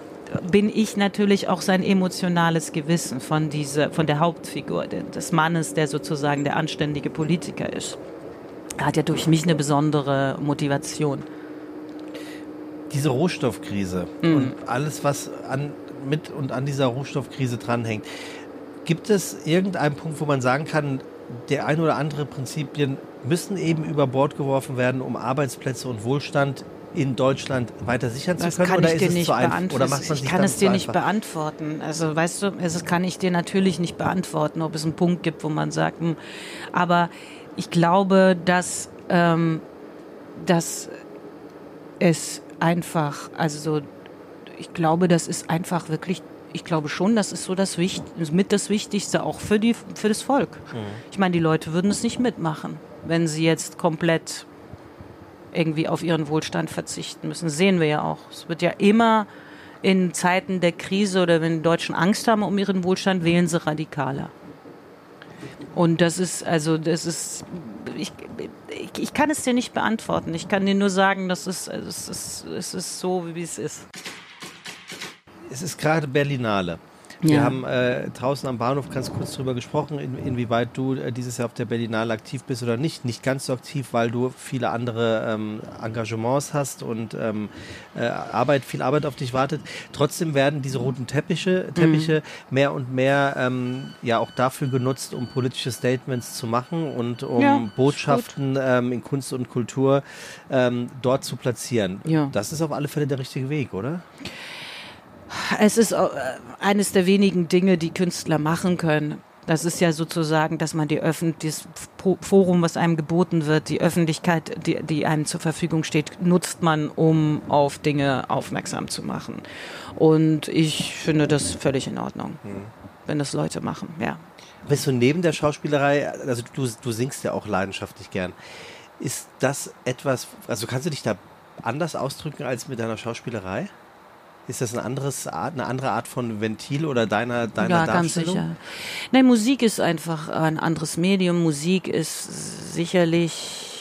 bin ich natürlich auch sein emotionales Gewissen von dieser, von der Hauptfigur des Mannes, der sozusagen der anständige Politiker ist. Er hat ja durch mich eine besondere Motivation.
Diese Rohstoffkrise mm. und alles, was an, mit und an dieser Rohstoffkrise dranhängt, gibt es irgendeinen Punkt, wo man sagen kann, der ein oder andere Prinzipien müssen eben über Bord geworfen werden, um Arbeitsplätze und Wohlstand in Deutschland weiter sichern
das
zu können?
Kann
oder
ich
ist
dir
es
nicht
zu einfach? Oder macht man
ich
sich
kann es dir nicht
einfach?
beantworten. Also weißt du, das kann ich dir natürlich nicht beantworten, ob es einen Punkt gibt, wo man sagt, hm, aber ich glaube, dass, ähm, dass es einfach, also ich glaube, das ist einfach wirklich, ich glaube schon, das ist so das Wicht, mit das Wichtigste auch für, die, für das Volk. Mhm. Ich meine, die Leute würden es nicht mitmachen, wenn sie jetzt komplett irgendwie auf ihren Wohlstand verzichten müssen. Das sehen wir ja auch. Es wird ja immer in Zeiten der Krise oder wenn die Deutschen Angst haben um ihren Wohlstand, wählen sie radikaler. Und das ist, also das ist, ich, ich ich kann es dir nicht beantworten. Ich kann dir nur sagen, dass es, es, ist, es ist so, wie es ist.
Es ist gerade Berlinale. Wir
Ja.
haben äh, draußen am Bahnhof ganz kurz darüber gesprochen, in, inwieweit du äh, dieses Jahr auf der Berlinale aktiv bist oder nicht. Nicht ganz so aktiv, weil du viele andere ähm, Engagements hast und ähm, äh, Arbeit, viel Arbeit auf dich wartet. Trotzdem werden diese roten Teppiche, Teppiche mhm. mehr und mehr ähm, ja auch dafür genutzt, um politische Statements zu machen und um
ja,
Botschaften ähm, in Kunst und Kultur ähm, dort zu platzieren.
Ja.
Das ist auf alle Fälle der richtige Weg, oder?
Es ist äh, eines der wenigen Dinge, die Künstler machen können. Das ist ja sozusagen, dass man die Öffn- das Forum, was einem geboten wird, die Öffentlichkeit, die, die einem zur Verfügung steht, nutzt man, um auf Dinge aufmerksam zu machen. Und ich finde das völlig in Ordnung, mhm. wenn das Leute machen, ja.
Bist du neben der Schauspielerei, also du, du singst ja auch leidenschaftlich gern, ist das etwas, also kannst du dich da anders ausdrücken als mit deiner Schauspielerei? Ist das eine, anderes Art, eine andere Art von Ventil oder deiner, deiner
ja,
Darstellung?
Ja, ganz sicher. Nein, Musik ist einfach ein anderes Medium. Musik ist sicherlich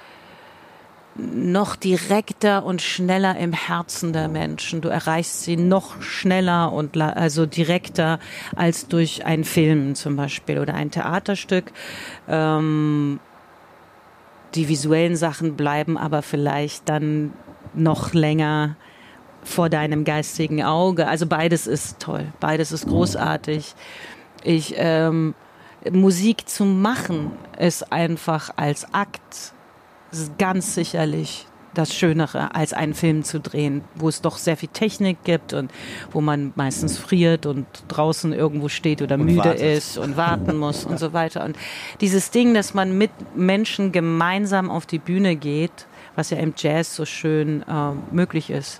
noch direkter und schneller im Herzen der Menschen. Du erreichst sie noch schneller und also direkter als durch einen Film zum Beispiel oder ein Theaterstück. Ähm, die visuellen Sachen bleiben aber vielleicht dann noch länger vor deinem geistigen Auge. Also beides ist toll, beides ist großartig. Ich, ähm, Musik zu machen ist einfach als Akt ist ganz sicherlich das Schönere, als einen Film zu drehen, wo es doch sehr viel Technik gibt und wo man meistens friert und draußen irgendwo steht oder und müde wartet. ist und warten muss und so weiter. Und dieses Ding, dass man mit Menschen gemeinsam auf die Bühne geht, was ja im Jazz so schön äh, möglich ist,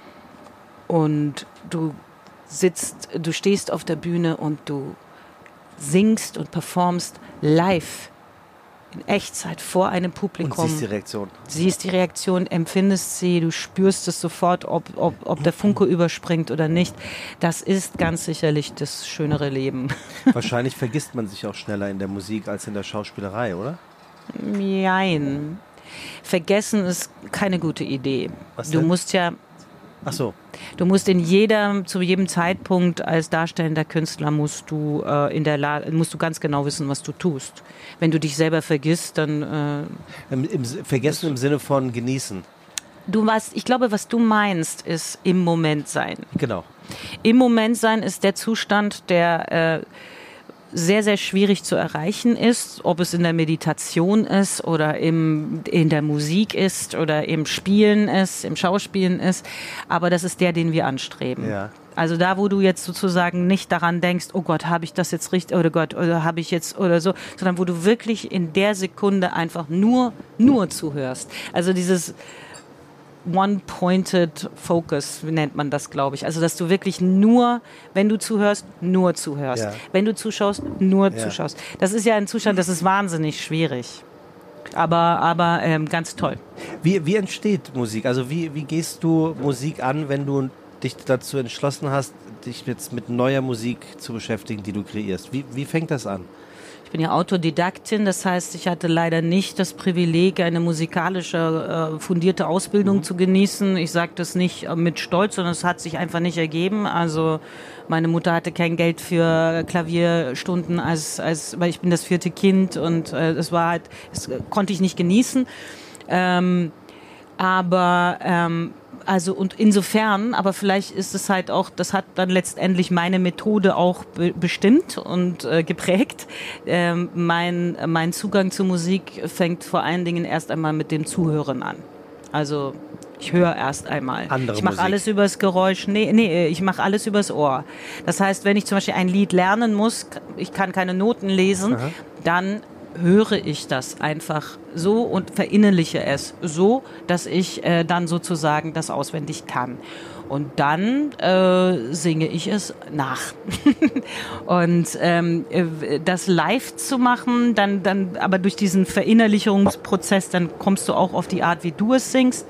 und du sitzt, du stehst auf der Bühne und du singst und performst live in Echtzeit vor einem Publikum.
Und siehst die Reaktion.
Siehst die Reaktion, empfindest sie, du spürst es sofort, ob, ob, ob der Funke überspringt oder nicht. Das ist ganz sicherlich das schönere Leben.
Wahrscheinlich vergisst man sich auch schneller in der Musik als in der Schauspielerei, oder?
Nein. Vergessen ist keine gute Idee.
Was
du
denn?
musst ja
Ach so.
Du musst in jedem, zu jedem Zeitpunkt als darstellender Künstler musst du äh, in der Lage, musst du ganz genau wissen, was du tust. Wenn du dich selber vergisst, dann äh,
Im, im, Vergessen im Sinne von genießen.
Du was, ich glaube, was du meinst, ist im Moment sein.
Genau.
Im Moment sein ist der Zustand, der äh, sehr, sehr schwierig zu erreichen ist, ob es in der Meditation ist oder im, in der Musik ist oder im Spielen ist, im Schauspielen ist. Aber das ist der, den wir anstreben.
Ja.
Also da, wo du jetzt sozusagen nicht daran denkst, oh Gott, habe ich das jetzt richtig, oder Gott, oder habe ich jetzt, oder so, sondern wo du wirklich in der Sekunde einfach nur, nur zuhörst. Also dieses One-Pointed Focus nennt man das, glaube ich. Also, dass du wirklich nur, wenn du zuhörst, nur zuhörst. Ja. Wenn du zuschaust, nur ja. zuschaust. Das ist ja ein Zustand, das ist wahnsinnig schwierig. Aber, aber ähm, ganz toll.
Wie, wie entsteht Musik? Also, wie, wie gehst du Musik an, wenn du dich dazu entschlossen hast, dich jetzt mit neuer Musik zu beschäftigen, die du kreierst? Wie, wie fängt das an?
Ich bin ja Autodidaktin, das heißt, ich hatte leider nicht das Privileg, eine musikalische, äh, fundierte Ausbildung mhm. zu genießen. Ich sage das nicht äh, mit Stolz, sondern es hat sich einfach nicht ergeben. Also meine Mutter hatte kein Geld für Klavierstunden, als, als, weil ich bin das vierte Kind und äh, es war halt, das konnte ich nicht genießen. Ähm, aber ähm, Also und insofern, aber vielleicht ist es halt auch, das hat dann letztendlich meine Methode auch be- bestimmt und äh, geprägt. Ähm, mein, mein Zugang zur Musik fängt vor allen Dingen erst einmal mit dem Zuhören an. Also ich höre erst einmal.
Andere
ich mache
Musik.
alles übers Geräusch. Nee, nee, ich mache alles übers Ohr. Das heißt, wenn ich zum Beispiel ein Lied lernen muss, ich kann keine Noten lesen, Aha. dann höre ich das einfach so und verinnerliche es so, dass ich äh, dann sozusagen das auswendig kann. Und dann äh, singe ich es nach. Und ähm, das live zu machen, dann, dann, aber durch diesen Verinnerlichungsprozess, dann kommst du auch auf die Art, wie du es singst.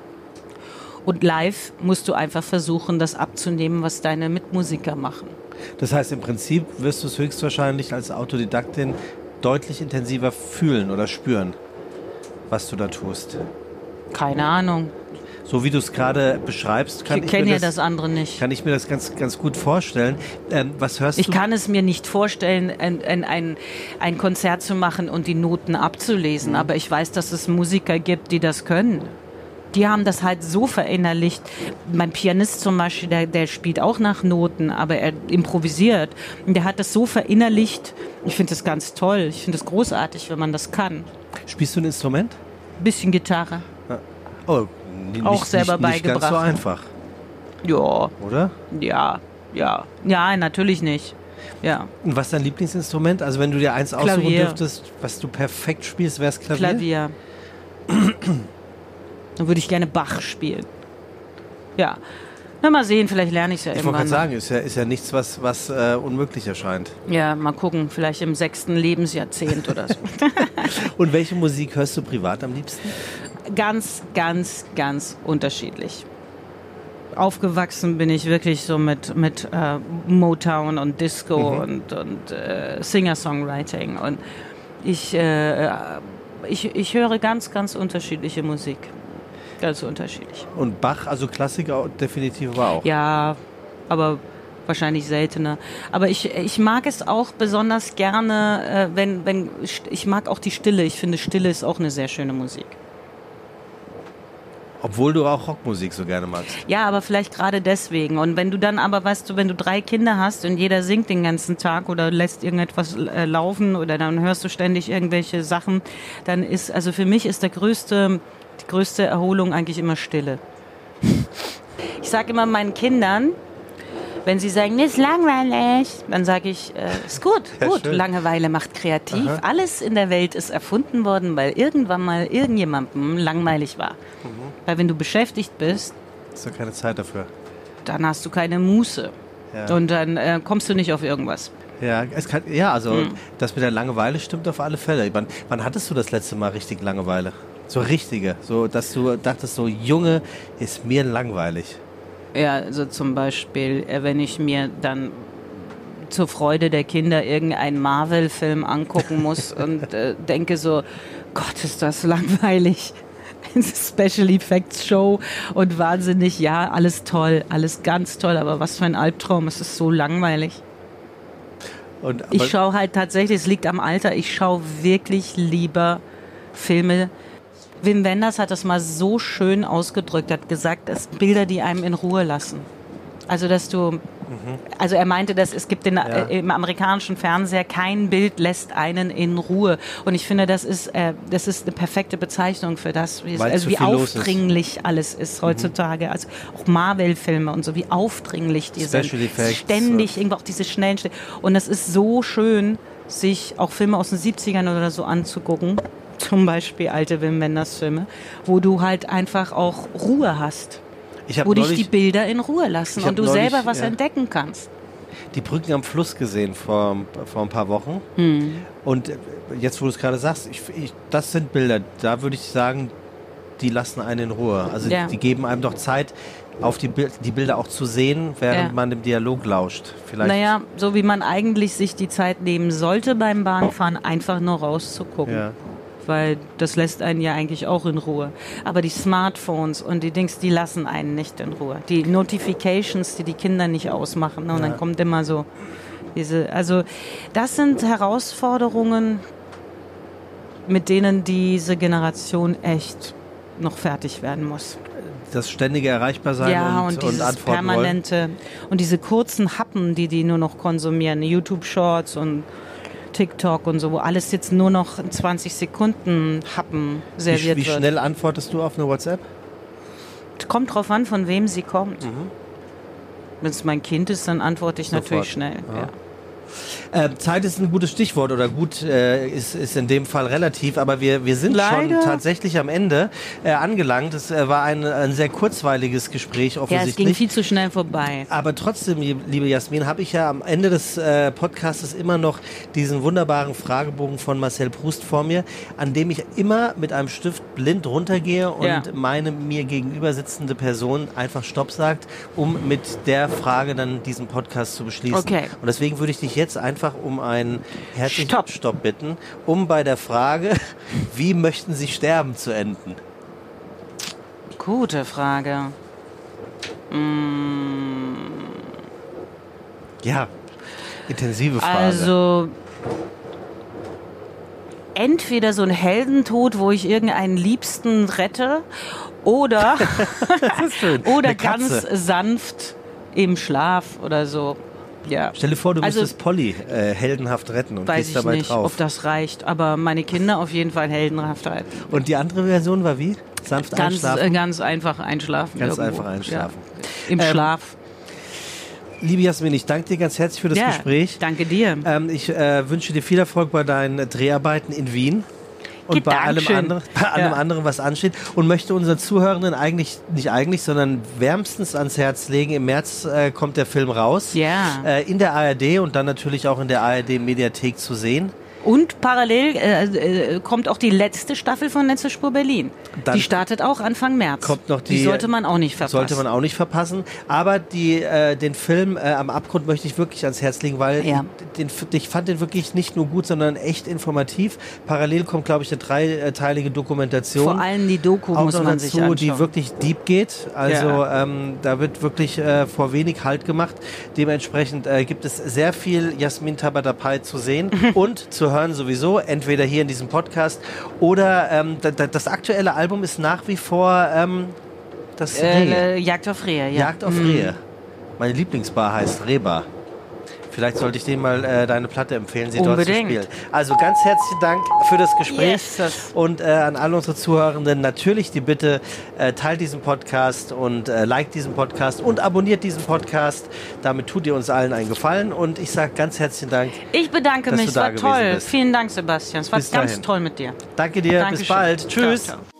Und live musst du einfach versuchen, das abzunehmen, was deine Mitmusiker machen.
Das heißt, im Prinzip wirst du es höchstwahrscheinlich als Autodidaktin deutlich intensiver fühlen oder spüren. was du da tust?
Keine Ahnung.
So wie du es gerade beschreibst, kann
Ich
ich,
kenne
mir
ja
das,
das andere nicht.
kann ich mir das ganz, ganz gut vorstellen. Ähm, was hörst
Ich
du?
kann es mir nicht vorstellen, ein, ein, ein, ein Konzert zu machen und die Noten abzulesen.
Mhm.
Aber ich weiß, dass es Musiker gibt, die das können. Die haben das halt so verinnerlicht. Mein Pianist zum Beispiel, der, der spielt auch nach Noten, aber er improvisiert. Und der hat das so verinnerlicht. Ich finde das ganz toll. Ich finde es großartig, wenn man das kann.
Spielst du ein Instrument?
Bisschen Gitarre.
Oh, n-
Auch
nicht,
selber
nicht, nicht ganz so
beigebracht.
einfach,
Ja,
oder?
ja, ja. Ja, natürlich nicht. Ja,
Und was ist dein Lieblingsinstrument? Also wenn du dir eins aussuchen
Klavier.
dürftest, was du perfekt spielst, wäre es Klavier?
Klavier. Dann würde ich gerne Bach spielen. Ja. Na, mal sehen, vielleicht lerne ich es ja
Ich wollte
irgendwann.
gerade sagen, ist ja, ist ja nichts, was, was äh, unmöglich erscheint.
Ja, mal gucken, vielleicht im sechsten Lebensjahrzehnt oder so.
Und welche Musik hörst du privat am liebsten?
Ganz, ganz, ganz unterschiedlich. Aufgewachsen bin ich wirklich so mit, mit äh, Motown und Disco
Mhm.
und, und äh, Singer-Songwriting. Und ich, äh, ich, ich höre ganz, ganz unterschiedliche Musik. Ganz unterschiedlich.
Und Bach, also Klassiker definitiv aber auch.
Ja, aber wahrscheinlich seltener. Aber ich, ich mag es auch besonders gerne, äh, wenn, wenn, ich mag auch die Stille. Ich finde, Stille ist auch eine sehr schöne Musik.
Obwohl du auch Rockmusik so gerne magst.
Ja, aber vielleicht gerade deswegen. Und wenn du dann aber, weißt du, wenn du drei Kinder hast und jeder singt den ganzen Tag oder lässt irgendetwas äh, laufen oder dann hörst du ständig irgendwelche Sachen, dann ist, also für mich ist der größte, die größte Erholung eigentlich immer Stille. Ich sage immer meinen Kindern, wenn sie sagen, das ist langweilig, dann sage ich, äh, ist gut,
Ja,
gut,
schön.
Langeweile macht kreativ.
Aha.
Alles in der Welt ist erfunden worden, weil irgendwann mal irgendjemandem langweilig war.
Mhm.
Weil wenn du beschäftigt bist,
Hast du keine Zeit dafür?
dann hast du keine Muße.
Ja,
Und dann äh, kommst du nicht auf irgendwas.
ja, es kann, ja also
Mhm.
das mit der Langeweile stimmt auf alle Fälle. Wann, wann hattest du das letzte Mal richtig Langeweile? So richtige, so dass du dachtest, so Junge, ist mir langweilig.
Ja, also zum Beispiel, äh, wenn ich mir dann zur Freude der Kinder irgendeinen Marvel-Film angucken muss und äh, denke so, Gott, ist das langweilig. Eine Special Effects Show und wahnsinnig, ja, alles toll, alles ganz toll, aber was für ein Albtraum, es ist so langweilig.
Und, aber,
Ich schaue halt tatsächlich, es liegt am Alter, ich schaue wirklich lieber Filme. Wim Wenders hat das mal so schön ausgedrückt, hat gesagt, es sind Bilder, die einem in Ruhe lassen. Also, dass du, also er meinte, dass es gibt den,
Ja.
äh, im amerikanischen Fernseher kein Bild lässt einen in Ruhe. Und ich finde, das ist, äh, das ist eine perfekte Bezeichnung für das, wie, es,
Weil
also
zu
wie
viel los ist.
aufdringlich alles ist heutzutage. Also auch Marvel-Filme und so, wie aufdringlich die
Special
sind.
Effects.
Ständig, irgendwo auch diese schnellen, St- und es ist so schön, sich auch Filme aus den siebzigern oder so anzugucken. Zum Beispiel alte Wim Wenders Filme, wo du halt einfach auch Ruhe hast.
ich habe
Wo dich die
neulich
Bilder in Ruhe lassen
Ich hab
und du
neulich,
selber was
ja.
entdecken kannst.
die Brücken am Fluss gesehen vor, vor ein paar Wochen.
Hm.
Und äh, jetzt, wo du es gerade sagst, ich, ich, das sind Bilder, da würde ich sagen, die lassen einen in Ruhe. Also
Ja.
die geben einem doch Zeit, auf die, Bil- die Bilder auch zu sehen, während
Ja.
man dem Dialog lauscht. Vielleicht.
Naja, so wie man eigentlich sich die Zeit nehmen sollte beim Bahnfahren, einfach nur rauszugucken.
Ja.
Weil das lässt einen ja eigentlich auch in Ruhe. Aber die Smartphones und die Dings, die lassen einen nicht in Ruhe. Die Notifications, die die Kinder nicht ausmachen. Ne? Und
Ja.
dann kommt immer so diese, also das sind Herausforderungen, mit denen diese Generation echt noch fertig werden muss.
Das ständige Erreichbarsein
Ja,
und,
und,
und
dieses
Antworten wollen.
permanente und diese kurzen Happen, die die nur noch konsumieren, YouTube-Shorts und TikTok und so, wo alles jetzt nur noch in zwanzig Sekunden Happen
Wie,
serviert
wie
wird.
schnell antwortest du auf eine WhatsApp?
Kommt drauf an, von wem sie kommt.
Mhm.
Wenn es mein Kind ist, dann antworte ich
Sofort.
natürlich schnell.
Ja.
Ja.
Äh, Zeit ist ein gutes Stichwort oder gut äh, ist, ist in dem Fall relativ, aber wir, wir sind
Leider.
schon tatsächlich am Ende äh, angelangt. Es äh, war ein, ein sehr kurzweiliges Gespräch
Ja, es
offensichtlich.
ging viel zu schnell vorbei.
Aber trotzdem, liebe Jasmin, habe ich ja am Ende des äh, Podcastes immer noch diesen wunderbaren Fragebogen von Marcel Proust vor mir, an dem ich immer mit einem Stift blind runtergehe und
Ja.
meine mir gegenüber sitzende Person einfach Stopp sagt, um mit der Frage dann diesen Podcast zu beschließen.
Okay.
Und deswegen würde ich dich dich jetzt einfach um einen herzlichen
Stopp.
Stopp bitten, um bei der Frage, wie möchten Sie sterben, zu enden.
Gute Frage. Mm.
Ja, intensive Frage.
Also entweder so ein Heldentod, wo ich irgendeinen Liebsten rette, oder,
das ist schön.
oder
Eine
ganz
Katze.
sanft im Schlaf oder so. Ja.
Stell dir vor, du
Also-
müsstest Polly äh, heldenhaft retten und
Weiß
gehst
ich
dabei
nicht,
drauf.
ob das reicht, aber meine Kinder auf jeden Fall heldenhaft halten.
Und die andere Version war wie? Sanft
Ganz,
einschlafen?
äh, ganz einfach einschlafen.
Ganz
irgendwo.
einfach einschlafen.
Ja. Im
Ähm,
Schlaf.
Liebe Jasmin, ich danke dir ganz herzlich für das
Ja,
Gespräch.
danke dir.
Ähm, ich äh, wünsche dir viel Erfolg bei deinen Dreharbeiten in Wien. Und bei allem,
Dankeschön.
anderen, bei allem
Ja.
anderen, was ansteht. Und möchte unseren Zuhörenden eigentlich, nicht eigentlich, sondern wärmstens ans Herz legen. Im März äh, kommt der Film raus.
Ja.
Äh, in der A R D und dann natürlich auch in der A R D-Mediathek zu sehen.
Und parallel äh, äh, kommt auch die letzte Staffel von Letzte Spur Berlin.
Dann
die startet auch Anfang März.
Kommt noch die,
die sollte man auch nicht verpassen.
Sollte man auch nicht verpassen. Aber die, äh, den Film äh, am Abgrund möchte ich wirklich ans Herz legen, weil
Ja.
den, ich fand den wirklich nicht nur gut, sondern echt informativ. Parallel kommt, glaube ich, eine dreiteilige Dokumentation.
Vor allem die Doku
auch
muss
noch
man
dazu,
sich anschauen.
die wirklich deep geht. Also
Ja.
ähm, da wird wirklich äh, vor wenig Halt gemacht. Dementsprechend äh, gibt es sehr viel Jasmin Tabatabai zu sehen und zu hören sowieso. Entweder hier in diesem Podcast oder ähm, da, da, das aktuelle Album ist nach wie vor ähm, das Reh.
äh, Jagd auf Rehe, ja.
Jagd auf
Mhm.
Rehe. Meine Lieblingsbar heißt Rehbar. Vielleicht sollte ich denen mal äh, deine Platte empfehlen, sie dort zu
Unbedingt.
spielen. Also ganz herzlichen Dank für das Gespräch.
Yes, das-
Und äh, an alle unsere Zuhörenden natürlich die Bitte, äh, teilt diesen Podcast und äh, liked diesen Podcast und abonniert diesen Podcast. Damit tut ihr uns allen einen Gefallen. Und ich sage ganz herzlichen Dank.
Ich bedanke
dass
mich,
du
es
da
war
gewesen
toll.
bist.
Vielen Dank, Sebastian. Es war
Bis
ganz
dahin.
toll mit dir.
Danke dir, bis
Dankeschön.
bald.
Ciao,
Tschüss.
ciao.